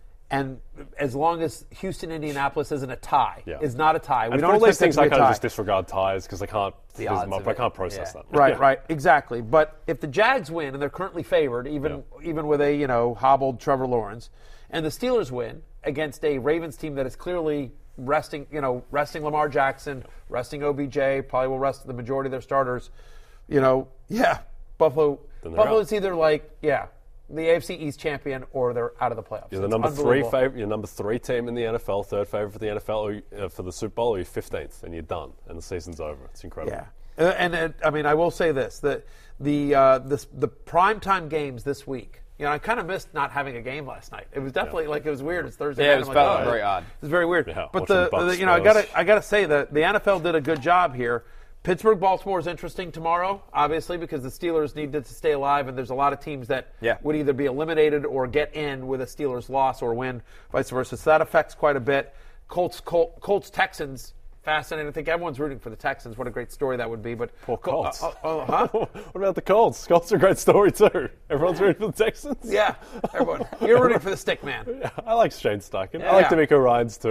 and as long as Houston, Indianapolis isn't a tie, Yeah. is not a tie. We and don't for all these expect things, it to I be a kind of tie. just disregard ties because I can't, The there's odds my- of I it. can't process Yeah. that. Right, Yeah. right, exactly. But if the Jags win and they're currently favored, even even with a you know hobbled Trevor Lawrence, and the Steelers win against a Ravens team that is clearly resting, you know, resting Lamar Jackson, resting O B J, probably will rest the majority of their starters. You know, yeah, Buffalo. Then they're Buffalo's out. either like yeah, the A F C East champion or they're out of the playoffs. You're the It's number three unbelievable. favorite. You're number three team in the N F L, third favorite for the N F L, or you, uh, for the Super Bowl, or you're fifteenth, and you're done, and the season's over. It's incredible. Yeah, Uh, and it, I mean, I will say this: the the uh, this, the primetime games this week. You know, I kind of missed not having a game last night. It was definitely like it was weird. It's Thursday Yeah, night. it was I'm felt like, oh, very odd. It was very weird. Yeah, but watching the, Bucks the you know, I Spurs. gotta I gotta say that the N F L did a good job here. Pittsburgh Baltimore is interesting tomorrow, obviously, because the Steelers needed to stay alive, and there's a lot of teams that Yeah. would either be eliminated or get in with a Steelers loss or win, vice versa. So that affects quite a bit. Colts Col- Colts Texans. Fascinating. I think everyone's rooting for the Texans. What a great story that would be. But Poor Col- Colts. uh, uh, uh, huh? What about the Colts? Colts are a great story too. Everyone's rooting for the Texans. Yeah, everyone. You're rooting for the stick man. I like Shane Steichen. I like Yeah. D'Amico Ryans too.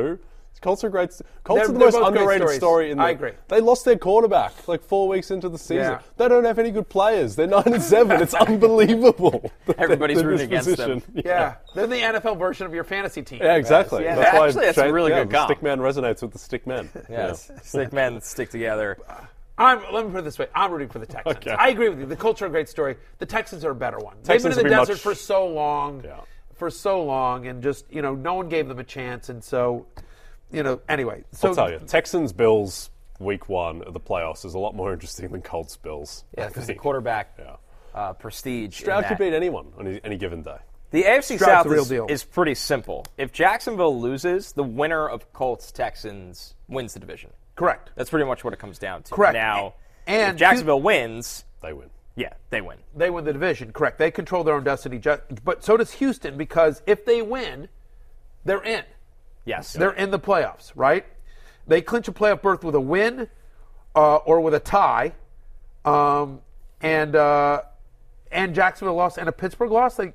Colts are great. Colts They're- are the they're most both great underrated stories. story in the I agree. They lost their quarterback like four weeks into the season. Yeah. They don't have any good players. They're nine and seven. It's unbelievable. Everybody's They're in rooting this against position. them. Yeah. They're the N F L version of your fantasy team. Yeah, exactly. Yeah, that's why actually, that's a Shane- really yeah, good the comp. stick man resonates with the stick men. Yes, stick men stick together. I'm, let me put it this way. I'm rooting for the Texans. Okay. I agree with you. The Colts are a great story. The Texans are a better one. Texans They've been in the have been desert much- for so long. Yeah. For so long. And just, you know, no one gave them a chance. And so, you know, anyway. So, I'll tell you, Texans Bills week one of the playoffs is a lot more interesting than Colts Bills. Yeah, because the quarterback Yeah. uh, prestige. in Stroud that. could beat anyone on any, any given day. The A F C Stroud's South the real is, deal. is pretty simple. If Jacksonville loses, the winner of Colts Texans wins the division. Correct. That's pretty much what it comes down to. Correct. Now, And if Jacksonville wins, They win. yeah, they win. They win the division. Correct. They control their own destiny. Ju- But so does Houston, because if they win, they're in. Yes. They're in the playoffs, right? They clinch a playoff berth with a win uh, or with a tie, um, and uh, and Jacksonville lost and a Pittsburgh loss. They,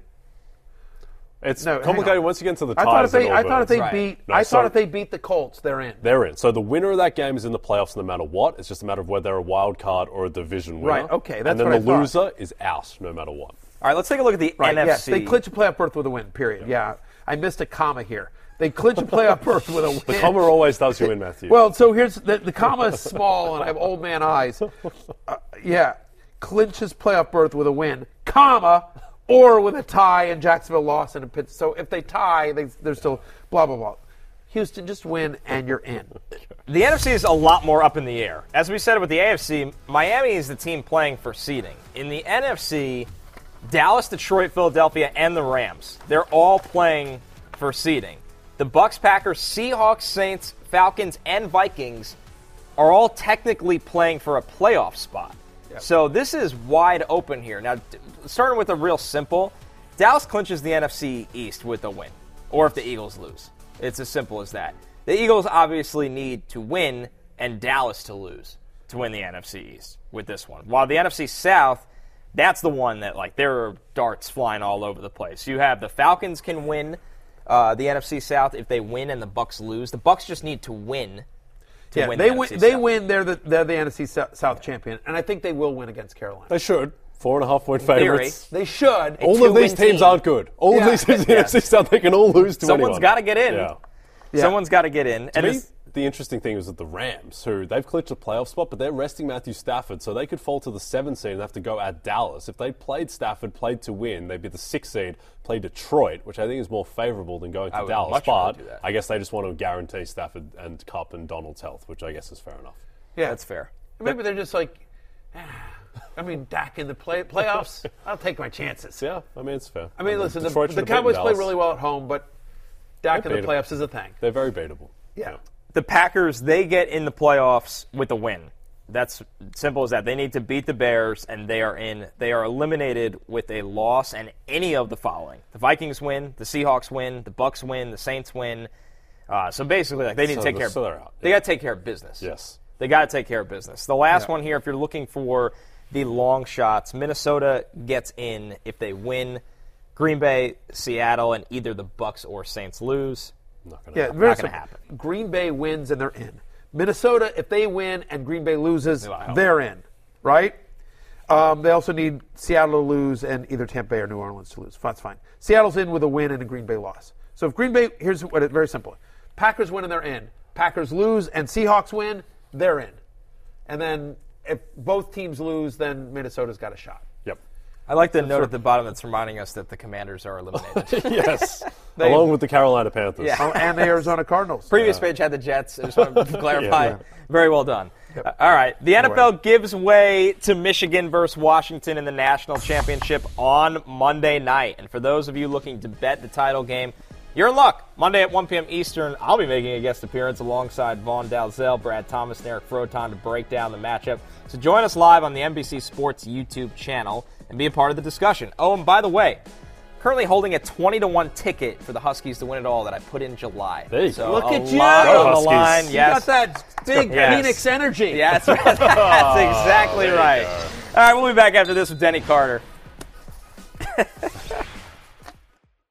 It's no, hang complicated on. once you get into the I ties. thought if they, it all I thought if burns. they Right. beat, No, I so- thought if they beat the Colts, they're in. They're in. So the winner of that game is in the playoffs no matter what. It's just a matter of whether they're a wild card or a division winner. Right, okay, that's And then what I the thought. loser is out no matter what. All right, let's take a look at the Right, N F yes, C. they clinch a playoff berth with a win. Period. Yeah, I missed a comma here. They clinch a playoff berth with a win. The comma always does you in, Matthew. Well, so here's the, the comma is small, and I have old man eyes. Uh, yeah, clinches playoff berth with a win, comma, or with a tie, and Jacksonville lost in a pit. So if they tie, they, they're still blah blah blah. Houston, just win and you're in. The N F C is a lot more up in the air. As we said with the A F C, Miami is the team playing for seeding. In the N F C, Dallas, Detroit, Philadelphia, and the Rams, they're all playing for seeding. The Bucks, Packers, Seahawks, Saints, Falcons, and Vikings are all technically playing for a playoff spot. Yep. So this is wide open here. Now, starting with a real simple, Dallas clinches the N F C East with a win, or if the Eagles lose. It's as simple as that. The Eagles obviously need to win and Dallas to lose to win the N F C East with this one. While the N F C South, that's the one that, like, there are darts flying all over the place. You have the Falcons can win uh, the N F C South if they win and the Bucks lose. The Bucks just need to win to Yeah, win they the win. N F C They South. win. They're the they're the N F C South champion, and I think they will win against Carolina. They should. Four and a half point theory. favorites. They should. All of these two-win teams team. aren't good. All Yeah. of these teams in the Yes. N F C South, they can all lose to Someone's anyone. got to get in. Yeah. Yeah. Someone's got to get in. To And me, this- the interesting thing is that the Rams, who they've clinched a playoff spot, but they're resting Matthew Stafford, so they could fall to the seventh seed and have to go at Dallas. If they played Stafford, played to win, they'd be the sixth seed, play Detroit, which I think is more favorable than going I to would Dallas. much But rather do that. I guess they just want to guarantee Stafford and Cup and Donald's health, which I guess is fair enough. Yeah, that's fair. Maybe they're just like, ah, I mean, Dak in the play, playoffs. I'll take my chances. Yeah, I mean, it's fair. I mean, listen, the, Detroit should the have beaten Cowboys play Dallas. really well at home, but Dak They're in the beatable. playoffs is a thing. They're very beatable. Yeah. The Packers, they get in the playoffs with a win. That's simple as that. They need to beat the Bears, and they are in. They are eliminated with a loss and any of the following: the Vikings win, the Seahawks win, the Bucks win, the Saints win. Uh, so basically, like they need So to take they're- care. so they're out. They got to take care of business. Yes. They got to take care of business. The last Yeah. one here, if you're looking for the long shots, Minnesota gets in if they win. Green Bay, Seattle, and either the Bucks or Saints lose. Not gonna Yeah, happen. very Not gonna simple. happen. Green Bay wins and they're in. Minnesota, if they win and Green Bay loses, Wow. they're in, right? Um, they also need Seattle to lose and either Tampa Bay or New Orleans to lose. That's fine. Seattle's in with a win and a Green Bay loss. So if Green Bay, here's what it very simple: Packers win and they're in. Packers lose and Seahawks win, they're in. And then if both teams lose, then Minnesota's got a shot. Yep. I like the note at the bottom that's reminding us that the Commanders are eliminated. Yes. They- Along with the Carolina Panthers. Yeah. Oh, and the Arizona Cardinals. Previous page had the Jets. I just want to clarify. Yeah. Very well done. Uh, all right. The N F L gives way to Michigan versus Washington in the national championship on Monday night. And for those of you looking to bet the title game, you're in luck. Monday at one p.m. Eastern, I'll be making a guest appearance alongside Vaughn Dalzell, Brad Thomas, and Eric Froton to break down the matchup. So join us live on the N B C Sports YouTube channel and be a part of the discussion. Oh, and by the way, currently holding a twenty to one ticket for the Huskies to win it all that I put in July. There you so go. Look a at you. lot Go on the Huskies. line. You You Yes. got that big Yes. Phoenix energy. Yeah, that's, right. That's exactly there you right. go. All right, we'll be back after this with Denny Carter.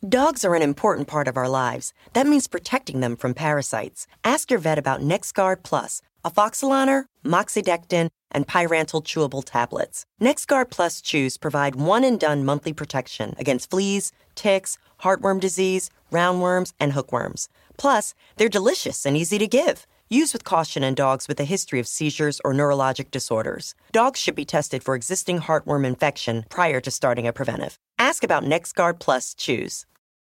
Dogs are an important part of our lives. That means protecting them from parasites. Ask your vet about NexGard Plus, Afoxolaner, Moxidectin, and Pyrantel chewable tablets. NexGard Plus chews provide one-and-done monthly protection against fleas, ticks, heartworm disease, roundworms, and hookworms. Plus, they're delicious and easy to give. Use with caution in dogs with a history of seizures or neurologic disorders. Dogs should be tested for existing heartworm infection prior to starting a preventive. Ask about NexGard Plus chews.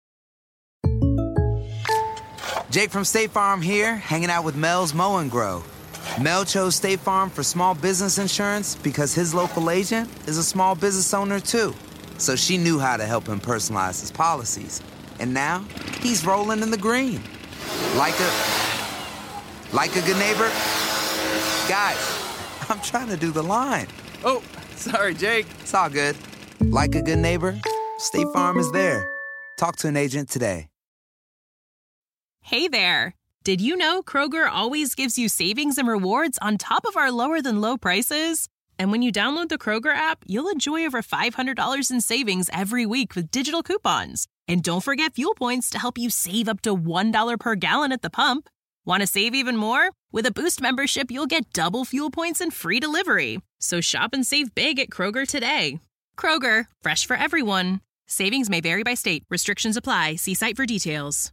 Jake from State Farm here, hanging out with Mel's Mow and Grow. Mel chose State Farm for small business insurance because his local agent is a small business owner too. So she knew how to help him personalize his policies. And now, he's rolling in the green. Like a... Like a good neighbor? Guys, I'm trying to do the line. Oh, sorry, Jake. It's all good. Like a good neighbor, State Farm is there. Talk to an agent today. Hey there. Did you know Kroger always gives you savings and rewards on top of our lower-than-low prices? And when you download the Kroger app, you'll enjoy over five hundred dollars in savings every week with digital coupons. And don't forget fuel points to help you save up to one dollar per gallon at the pump. Want to save even more? With a Boost membership, you'll get double fuel points and free delivery. So shop and save big at Kroger today. Kroger, fresh for everyone. Savings may vary by state. Restrictions apply. See site for details.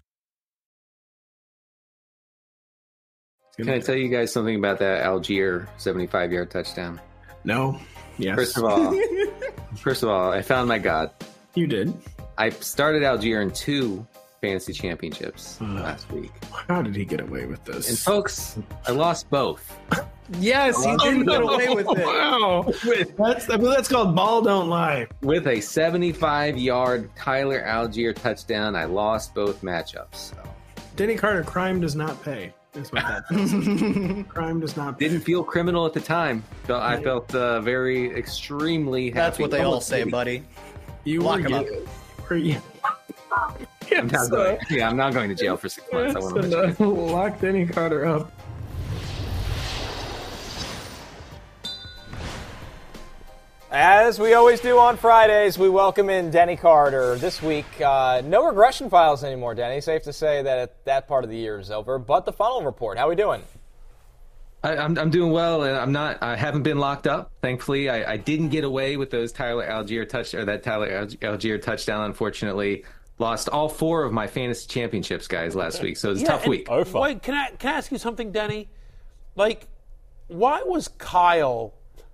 Can I tell you guys something about that Algier seventy-five-yard touchdown? No. Yes. First of all, first of all, I found my God. You did. I started Algier in two fantasy championships uh, last week. How did he get away with this? And folks, I lost both. Yes, he didn't get away with it. Wow. With, that's, I mean, that's called ball don't lie. With a seventy-five-yard Tyler Algier touchdown, I lost both matchups. So. Denny Carter, crime does not pay. That's what that does. Crime does not pay. Didn't feel criminal at the time. I felt uh, very, extremely happy. That's what they all say, buddy. You Lock him up. Were you? I'm not going, yeah, I'm not going to jail for six months. I want to uh, lock Denny Carter up. As we always do on Fridays, we welcome in Denny Carter. This week, uh, no regression files anymore, Denny. Safe to say that that part of the year is over. But the funnel report, how are we doing? I, I'm I'm doing well, and I'm not. I haven't been locked up. Thankfully, I, I didn't get away with those Tyler Algier touch or that Tyler Algier touchdown. Unfortunately, lost all four of my fantasy championships, guys, last week. So it was yeah, a tough week. Wait, can I can I ask you something, Denny? Like, why was Kyle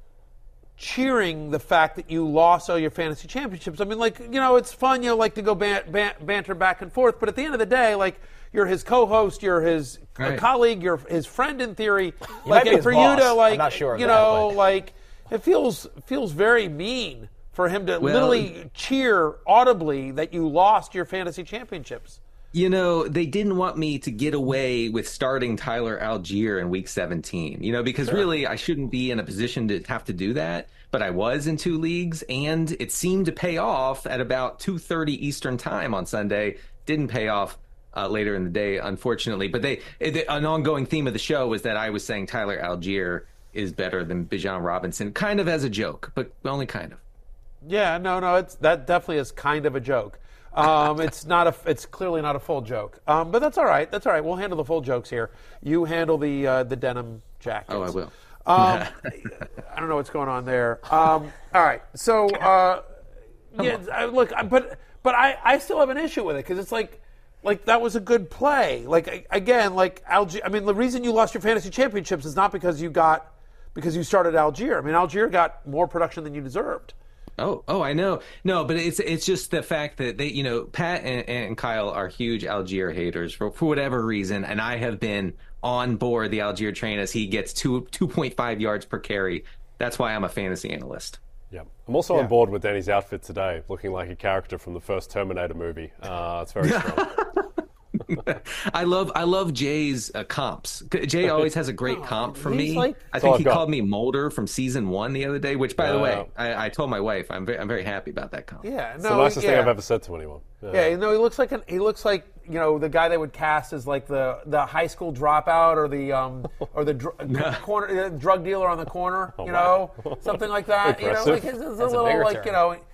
cheering the fact that you lost all your fantasy championships? I mean, like, you know, it's fun. You like to go ban- ban- banter back and forth, but at the end of the day, like, you're his co-host, you're his right. colleague, you're his friend in theory. You like, might be and his for boss. you to like, I'm not sure you that, know, but. like, it feels feels very mean for him to Well, literally cheer audibly that you lost your fantasy championships. You know, they didn't want me to get away with starting Tyler Algier in week seventeen, you know, because sure. really I shouldn't be in a position to have to do that. But I was in two leagues, and it seemed to pay off at about two thirty Eastern time on Sunday. Didn't pay off uh, later in the day, unfortunately. But they, it, an ongoing theme of the show was that I was saying Tyler Algier is better than Bijan Robinson, kind of as a joke, but only kind of. Yeah, no, no, it's that definitely is kind of a joke. Um, it's not a. It's clearly not a full joke. Um, but that's all right. That's all right. We'll handle the full jokes here. You handle the uh, the denim jackets. Oh, I will. Um, I don't know what's going on there. Um, all right. So, uh, yeah, I, look, I, but but I, I still have an issue with it because it's like like that was a good play. Like again, like Algier. I mean, the reason you lost your fantasy championships is not because you got because you started Algier. I mean, Algier got more production than you deserved. Oh, oh, I know. No, but it's it's just the fact that they, you know, Pat and, and Kyle are huge Algier haters for, for whatever reason, and I have been on board the Algier train as he gets two two point five yards per carry. That's why I'm a fantasy analyst. Yeah, I'm also Yeah. on board with Danny's outfit today, looking like a character from the first Terminator movie. Uh, it's very strong. I love I love Jay's uh, comps. Jay always has a great comp for he's me. like- I That's all think he I've got. called me Mulder from season one the other day. Which, by the Yeah. way, I, I told my wife I'm very, I'm very happy about that comp. Yeah, It's no, the nicest yeah. thing I've ever said to anyone. Yeah, you know, he looks like an, he looks like you know the guy they would cast as like the, the high school dropout or the um or the dr- corner the drug dealer on the corner, you know, something like that. You know, like Aggressive. his, his a That's a little bigger like term. you know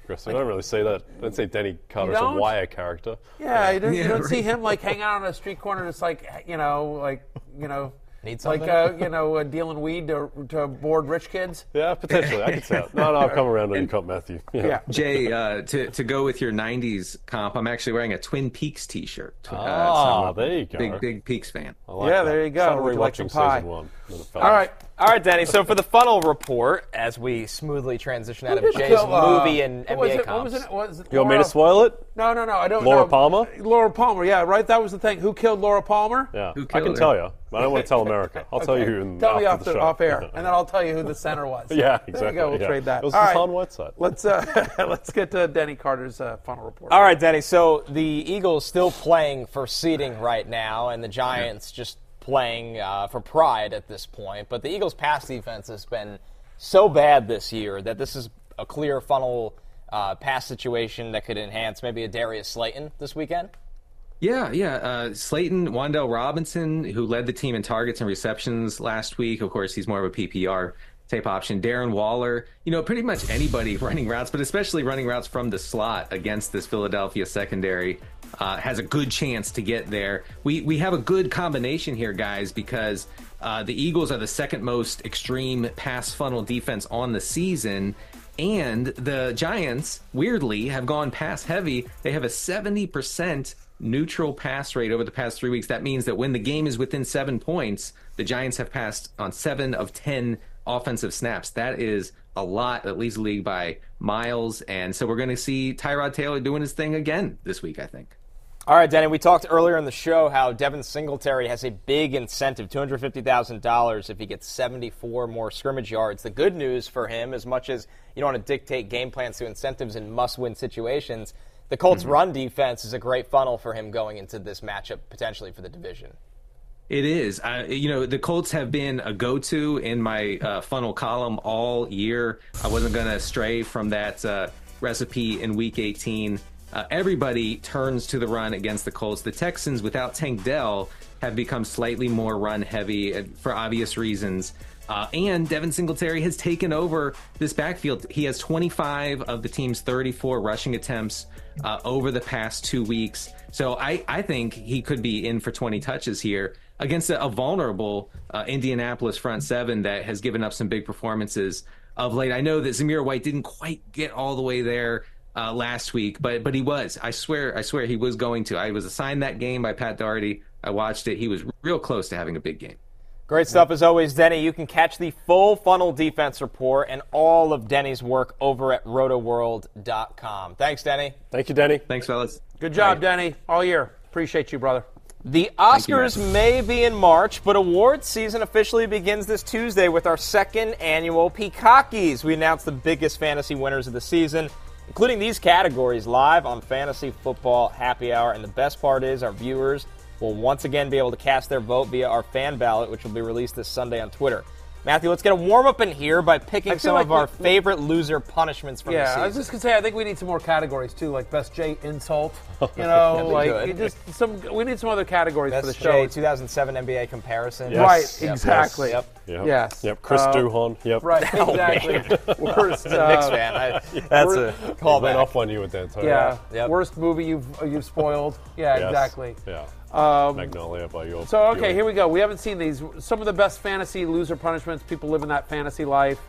Chris. I don't really see that. I don't see Danny Carter as a wire character. Yeah, you don't, Yeah, you don't right. see him like hanging out on a street corner, just like you know, like you know, Need like something? uh, you know, uh, dealing weed to, to board rich kids. Yeah, potentially. I could see it. No, no, I've come around on you, Comp Matthew. Yeah. Jay, uh, to to go with your nineties comp, I'm actually wearing a Twin Peaks T-shirt. Uh, Ah, so I'm a there you go. Big big Peaks fan. I like Yeah, that. there you go. Started Would you like some rewatching pie? season one. All right. All right, Danny. So for the funnel report, as we smoothly transition out Who of did Jay's kill, uh, movie and who N B was A it? What comps. was it? Was it You want me Laura- to spoil it? No, no, no. I don't. Laura no. Palmer? Laura Palmer. Yeah, right. That was the thing. Who killed Laura Palmer? Yeah, Who I killed can her? tell you. I don't want to tell America. I'll tell you Okay. who in, Tell after me off the the show. off air, and then I'll tell you who the center was. Yeah, There you exactly. go. We'll yeah. trade that. It was All right. Hassan Whiteside. Let's uh, let's get to Danny Carter's uh, funnel report. All right, Denny. So the Eagles still playing for seeding right now, and the Giants just playing uh, for pride at this point. But the Eagles' pass defense has been so bad this year that this is a clear funnel uh, pass situation that could enhance maybe a Darius Slayton this weekend. Yeah, yeah. Uh, Slayton, Wandale Robinson, who led the team in targets and receptions last week. Of course, he's more of a P P R type option. Darren Waller, you know, pretty much anybody running routes, but especially running routes from the slot against this Philadelphia secondary uh, has a good chance to get there. We we have a good combination here, guys, because uh, the Eagles are the second most extreme pass funnel defense on the season. And the Giants, weirdly, have gone pass heavy. They have a seventy percent neutral pass rate over the past three weeks. That means that when the game is within seven points, the Giants have passed on seven of ten offensive snaps. That is a lot, that leads the league by miles. And so we're going to see Tyrod Taylor doing his thing again this week, I think. All right, Danny, we talked earlier in the show how Devin Singletary has a big incentive, two hundred fifty thousand dollars if he gets seventy-four more scrimmage yards. The good news for him, as much as you don't want to dictate game plans to incentives in must-win situations, the Colts' Mm-hmm. run defense is a great funnel for him going into this matchup potentially for the division. It is. Uh, you know, the Colts have been a go-to in my uh, funnel column all year. I wasn't going to stray from that uh, recipe in Week eighteen. Uh, everybody turns to the run against the Colts. The Texans, without Tank Dell, have become slightly more run-heavy uh, for obvious reasons. Uh, and Devin Singletary has taken over this backfield. He has twenty-five of the team's thirty-four rushing attempts uh, over the past two weeks. So I, I think he could be in for twenty touches here against a, a vulnerable uh, Indianapolis front seven that has given up some big performances of late. I know that Zamir White didn't quite get all the way there uh, last week, but but he was. I swear, I swear he was going to. I was assigned that game by Pat Doherty. I watched it. He was real close to having a big game. Great stuff as always, Denny. You can catch the full funnel defense report and all of Denny's work over at roto world dot com. Thanks, Denny. Thank you, Denny. Thanks, fellas. Good job, Denny. All year. Appreciate you, brother. The Oscars may be in March, but awards season officially begins this Tuesday with our second annual Peacockies. We announced the biggest fantasy winners of the season, including these categories, live on Fantasy Football Happy Hour. And the best part is our viewers will once again be able to cast their vote via our fan ballot, which will be released this Sunday on Twitter. Matthew, let's get a warm-up in here by picking some like of our we- favorite loser punishments from the Yeah, season. I was just gonna say I think we need some more categories too, like best J insult. You know, That'd be like good. you just some. We need some other categories Best for the show. J two thousand seven N B A comparison. Yes. Right, Yep. exactly. Yep. Yep. Yes. Yep. Chris Uh, Duhon. Yep. Right, Oh, exactly. man. Worst. As a Knicks uh, fan, I, that's worst- a Went callback. off on you with that. Too. Yeah. Yep. Worst movie you've you've spoiled. Yeah, Yes. exactly. Yeah. Um, Magnolia by your. So, okay, viewing. here we go. We haven't seen these. Some of the best fantasy loser punishments. People living that fantasy life.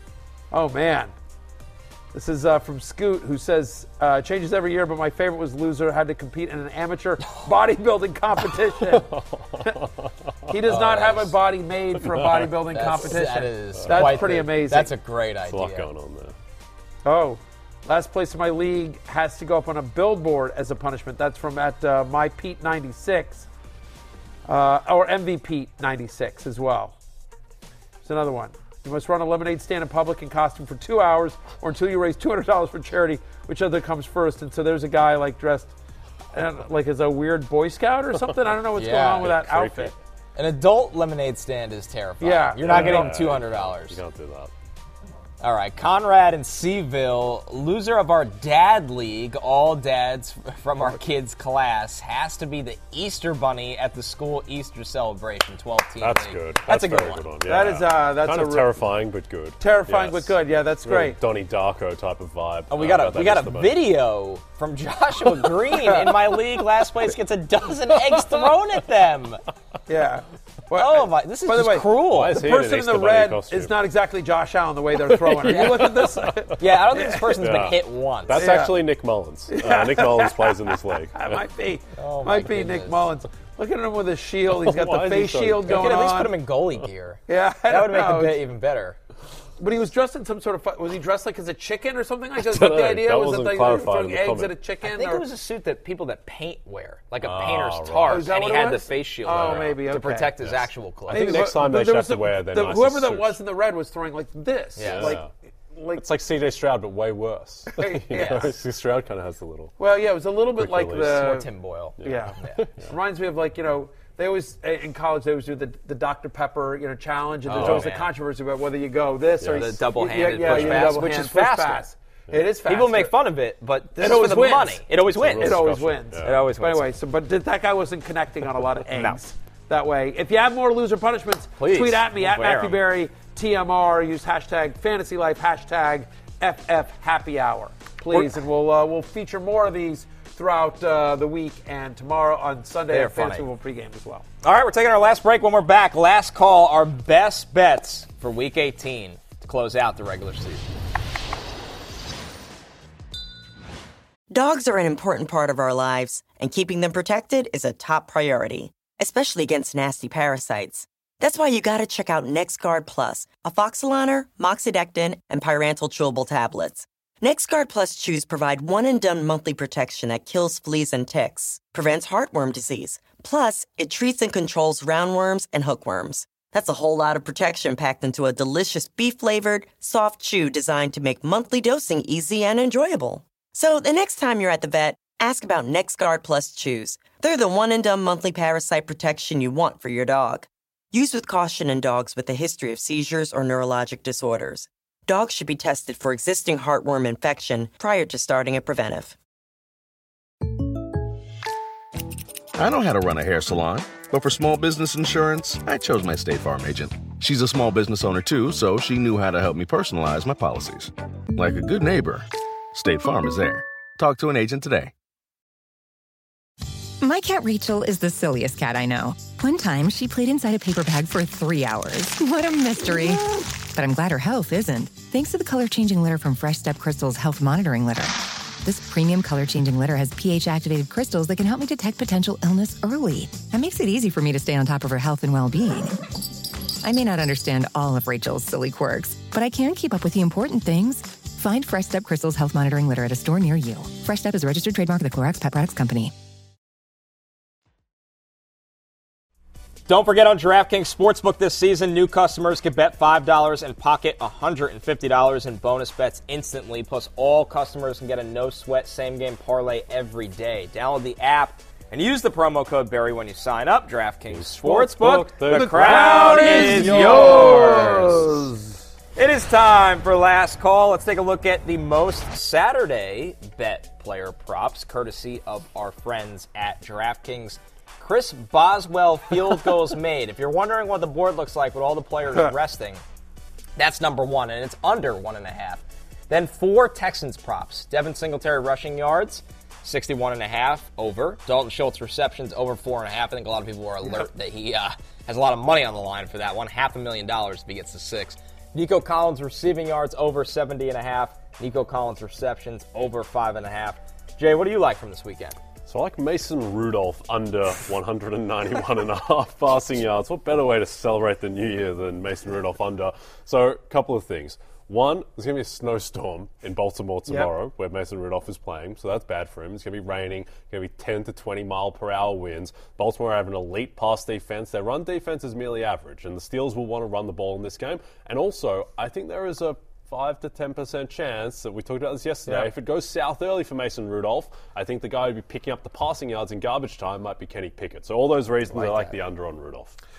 Oh, man. This is uh, from Scoot, who says, uh, changes every year, but my favorite was loser. Had to compete in an amateur bodybuilding competition. He does not have a body made for a bodybuilding That's- competition. That is That's quite pretty the- amazing. That's a great There's a idea. lot going on there. Oh, last place in my league has to go up on a billboard as a punishment. That's from at uh, my Pete ninety-six, uh, or M V P ninety-six as well. There's another one. You must run a lemonade stand in public in costume for two hours or until you raise two hundred dollars for charity, whichever comes first. And so there's a guy like dressed uh, like as a weird Boy Scout or something. I don't know what's Yeah, going on with that creepy. outfit. An adult lemonade stand is terrifying. Yeah. You're not Yeah. getting two hundred dollars. You can't do that. All right, Conrad and Seville, loser of our dad league, all dads from our kids' class, has to be the Easter Bunny at the school Easter celebration, twelve-team That's league. good. That's, That's a good very one. good one. Yeah. That is uh, that's kind a of re- terrifying but good. Terrifying Yes. but good. Yeah, that's Real great. Donnie Darko type of vibe. Oh, we Uh, got a about we that got a Easter Bunny. video from Joshua Green in my league. Last place gets a dozen eggs thrown at them. Yeah. Oh my! This is By the just way, cruel. Why is The he in person an in the Easter Bunny red costume? is not exactly Josh Allen the way they're throwing it. You look at this. Yeah, I don't think this person's Yeah. been hit once. That's Yeah. actually Nick Mullins. Uh, Nick Mullins plays in this league. That might be. Oh, my might be goodness. Nick Mullins. Look at him with his shield. He's got Why the is he face so- shield You going could at least on. put him in goalie gear. Yeah, I That would don't make the know. bit even better. But he was dressed in some sort of. Was he dressed like as a chicken or something like that? Is don't that the know. idea? That was it wasn't like clarified throwing in the eggs comment. at a chicken? I think or? it was a suit that people that paint wear, like a Oh, painter's right. tarp, Oh, is that and what he it had the was? face shield Oh, on maybe, to okay. protect his actual clothes. I think Maybe, next time but they there should was have to the- wear their the- nicest Whoever that suits. was in the red was throwing like this. Yeah. Like, Yeah. like It's like C J Stroud, but way worse. You Yeah. know, C J Stroud kind of has the little. well, yeah, it was a little bit Quick like release. the More Tim Boyle. Yeah. Reminds me of like, you know, they always, in college, they always do the, the Doctor Pepper, you know, challenge, and there's Oh, always man. the controversy about whether you go this or The double-handed yeah, yeah, push you pass, double which hand is push faster. pass. It is faster. People make fun of it, but this It is always for the wins. money. It always wins. It always discussion. wins. Yeah. It always But wins. anyway, so but th- that guy wasn't connecting on a lot of eggs that way. If you have more loser punishments, Please. tweet at me We'll at wear Matthew 'em. Berry T M R. Use hashtag Fantasy Life hashtag F F Happy Hour, please, and we'll uh, we'll feature more of these throughout uh, the week and tomorrow on Sunday They're at Fantasy funny. Football pregame as well. All right, we're taking our last break. When we're back, last call, our best bets for Week eighteen to close out the regular season. Dogs are an important part of our lives, and keeping them protected is a top priority, especially against nasty parasites. That's why you gotta check out NexGard Plus, Afoxolaner, Moxidectin, and Pyrantel chewable tablets. NexGard Plus chews provide one-and-done monthly protection that kills fleas and ticks, prevents heartworm disease. Plus, it treats and controls roundworms and hookworms. That's a whole lot of protection packed into a delicious beef-flavored, soft chew designed to make monthly dosing easy and enjoyable. So the next time you're at the vet, ask about NexGard Plus chews. They're the one-and-done monthly parasite protection you want for your dog. Use with caution in dogs with a history of seizures or neurologic disorders. Dogs should be tested for existing heartworm infection prior to starting a preventive. I know how to run a hair salon, but for small business insurance, I chose my State Farm agent. She's a small business owner too, so she knew how to help me personalize my policies. Like a good neighbor, State Farm is there. Talk to an agent today. My cat Rachel is the silliest cat I know. One time, she played inside a paper bag for three hours. What a mystery. But I'm glad her health isn't, thanks to the color-changing litter from Fresh Step Crystal's Health Monitoring Litter. This premium color-changing litter has pH-activated crystals that can help me detect potential illness early. That makes it easy for me to stay on top of her health and well-being. I may not understand all of Rachel's silly quirks, but I can keep up with the important things. Find Fresh Step Crystal's Health Monitoring Litter at a store near you. Fresh Step is a registered trademark of the Clorox Pet Products Company. Don't forget, on DraftKings Sportsbook this season, new customers can bet five dollars and pocket one hundred fifty dollars in bonus bets instantly. Plus, all customers can get a no-sweat same-game parlay every day. Download the app and use the promo code Barry when you sign up. DraftKings Sportsbook, the, the crown is yours. It is time for last call. Let's take a look at the most Saturday bet player props, courtesy of our friends at DraftKings. Chris Boswell field goals made. If you're wondering what the board looks like with all the players resting, that's number one, and it's under one and a half. Then four Texans props. Devin Singletary rushing yards, sixty-one and a half, over. Dalton Schultz receptions, over four and a half. I think a lot of people are alert that he uh, has a lot of money on the line for that one. Half a million dollars if he gets to six. Nico Collins receiving yards, over seventy and a half. Nico Collins receptions, over five and a half. Jay, what do you like from this weekend? So I like Mason Rudolph under one hundred ninety-one and a half passing yards. What better way to celebrate the new year than Mason Rudolph under? So a couple of things. One, there's going to be a snowstorm in Baltimore tomorrow, yep, where Mason Rudolph is playing, so that's bad for him. It's going to be raining, going to be ten to twenty mile per hour winds. Baltimore have an elite pass defense. Their run defense is merely average, and the Steelers will want to run the ball in this game. And also, I think there is a five to ten percent chance that we talked about this yesterday. Yep. If it goes south early for Mason Rudolph, I think the guy who'd be picking up the passing yards in garbage time might be Kenny Pickett. So all those reasons, I like, I like the under on Rudolph.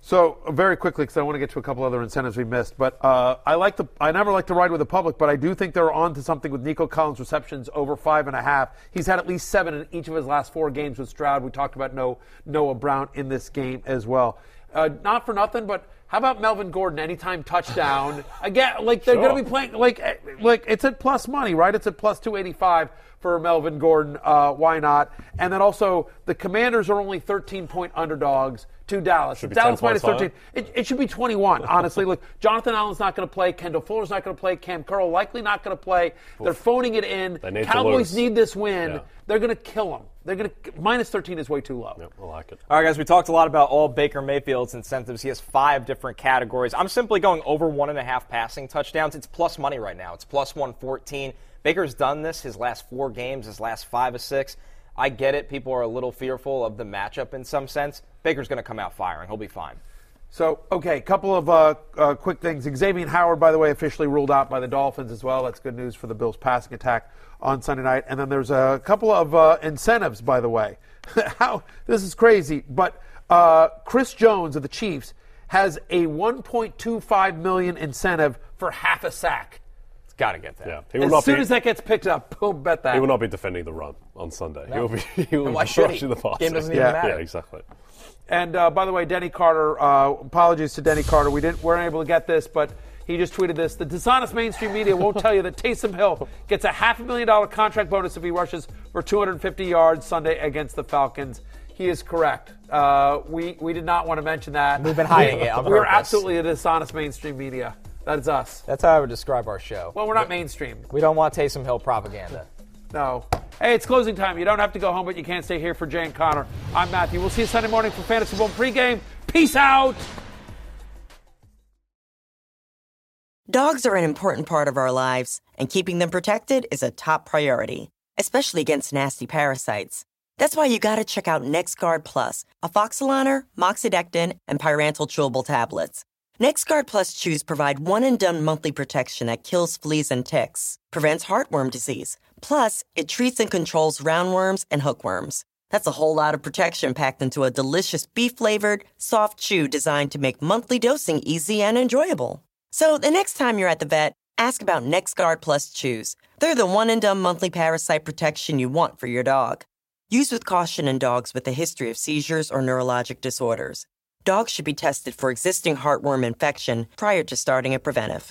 So very quickly, because I want to get to a couple other incentives we missed, but uh, I like the I never like to ride with the public, but I do think they're on to something with Nico Collins receptions over five and a half. He's had at least seven in each of his last four games with Stroud. We talked about no Noah Brown in this game as well. Uh, not for nothing, but how about Melvin Gordon anytime touchdown? Again, like they're Sure. going to be playing like like it's at plus money, right? It's at plus two eighty-five for Melvin Gordon. Uh, why not? And then also the Commanders are only thirteen point underdogs to Dallas. Should be Dallas ten minus points thirteen. It, it should be twenty-one. Honestly, look, Jonathan Allen's not going to play. Kendall Fuller's not going to play. Cam Curl likely not going to play. They're phoning it in. They need Cowboys to lose. need this win. Yeah. They're going to kill them. They're going to minus thirteen is way too low. Yep, I like it. All right, guys, we talked a lot about all Baker Mayfield's incentives. He has five different categories. I'm simply going over one and a half passing touchdowns. It's plus money right now. It's plus one fourteen. Baker's done this his last four games, his last five or six. I get it. People are a little fearful of the matchup in some sense. Baker's going to come out firing. He'll be fine. So, okay, a couple of uh, uh, quick things. Xavier Howard, by the way, officially ruled out by the Dolphins as well. That's good news for the Bills' passing attack on Sunday night. And then there's a couple of uh, incentives, by the way. How this is crazy, but uh, Chris Jones of the Chiefs has a one point two five million dollars incentive for half a sack. It's got to get that. Yeah, he will As not soon be, as that gets picked up, boom, bet that. he will not be defending the run on Sunday. No. He will be. He will And why be should he? rushing the passer. Game doesn't even Yeah. matter. Yeah, exactly. And uh, by the way, Denny Carter, uh, apologies to Denny Carter. We didn't weren't able to get this, but he just tweeted this. The dishonest mainstream media won't tell you that Taysom Hill gets a half a million dollar contract bonus if he rushes for two hundred fifty yards Sunday against the Falcons. He is correct. Uh, we we did not want to mention that. We've been hiding it on We're purpose. absolutely a dishonest mainstream media. That is us. That's how I would describe our show. Well, we're not mainstream. We don't want Taysom Hill propaganda. No. Hey, it's closing time. You don't have to go home, but you can't stay here for Jay and Connor. I'm Matthew. We'll see you Sunday morning for Fantasy Bowl pregame. Peace out. Dogs are an important part of our lives, and keeping them protected is a top priority, especially against nasty parasites. That's why you gotta check out NexGard Plus, Afoxolaner, Moxidectin, and Pyrantel chewable tablets. NexGard Plus chews provide one-and-done monthly protection that kills fleas and ticks, prevents heartworm disease. Plus, it treats and controls roundworms and hookworms. That's a whole lot of protection packed into a delicious beef-flavored, soft chew designed to make monthly dosing easy and enjoyable. So the next time you're at the vet, ask about NexGard Plus chews. They're the one-and-done monthly parasite protection you want for your dog. Use with caution in dogs with a history of seizures or neurologic disorders. Dogs should be tested for existing heartworm infection prior to starting a preventive.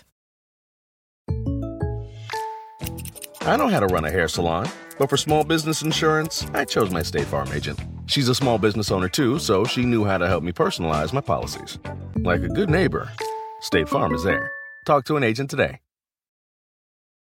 I know how to run a hair salon, but for small business insurance, I chose my State Farm agent. She's a small business owner too, so she knew how to help me personalize my policies. Like a good neighbor, State Farm is there. Talk to an agent today.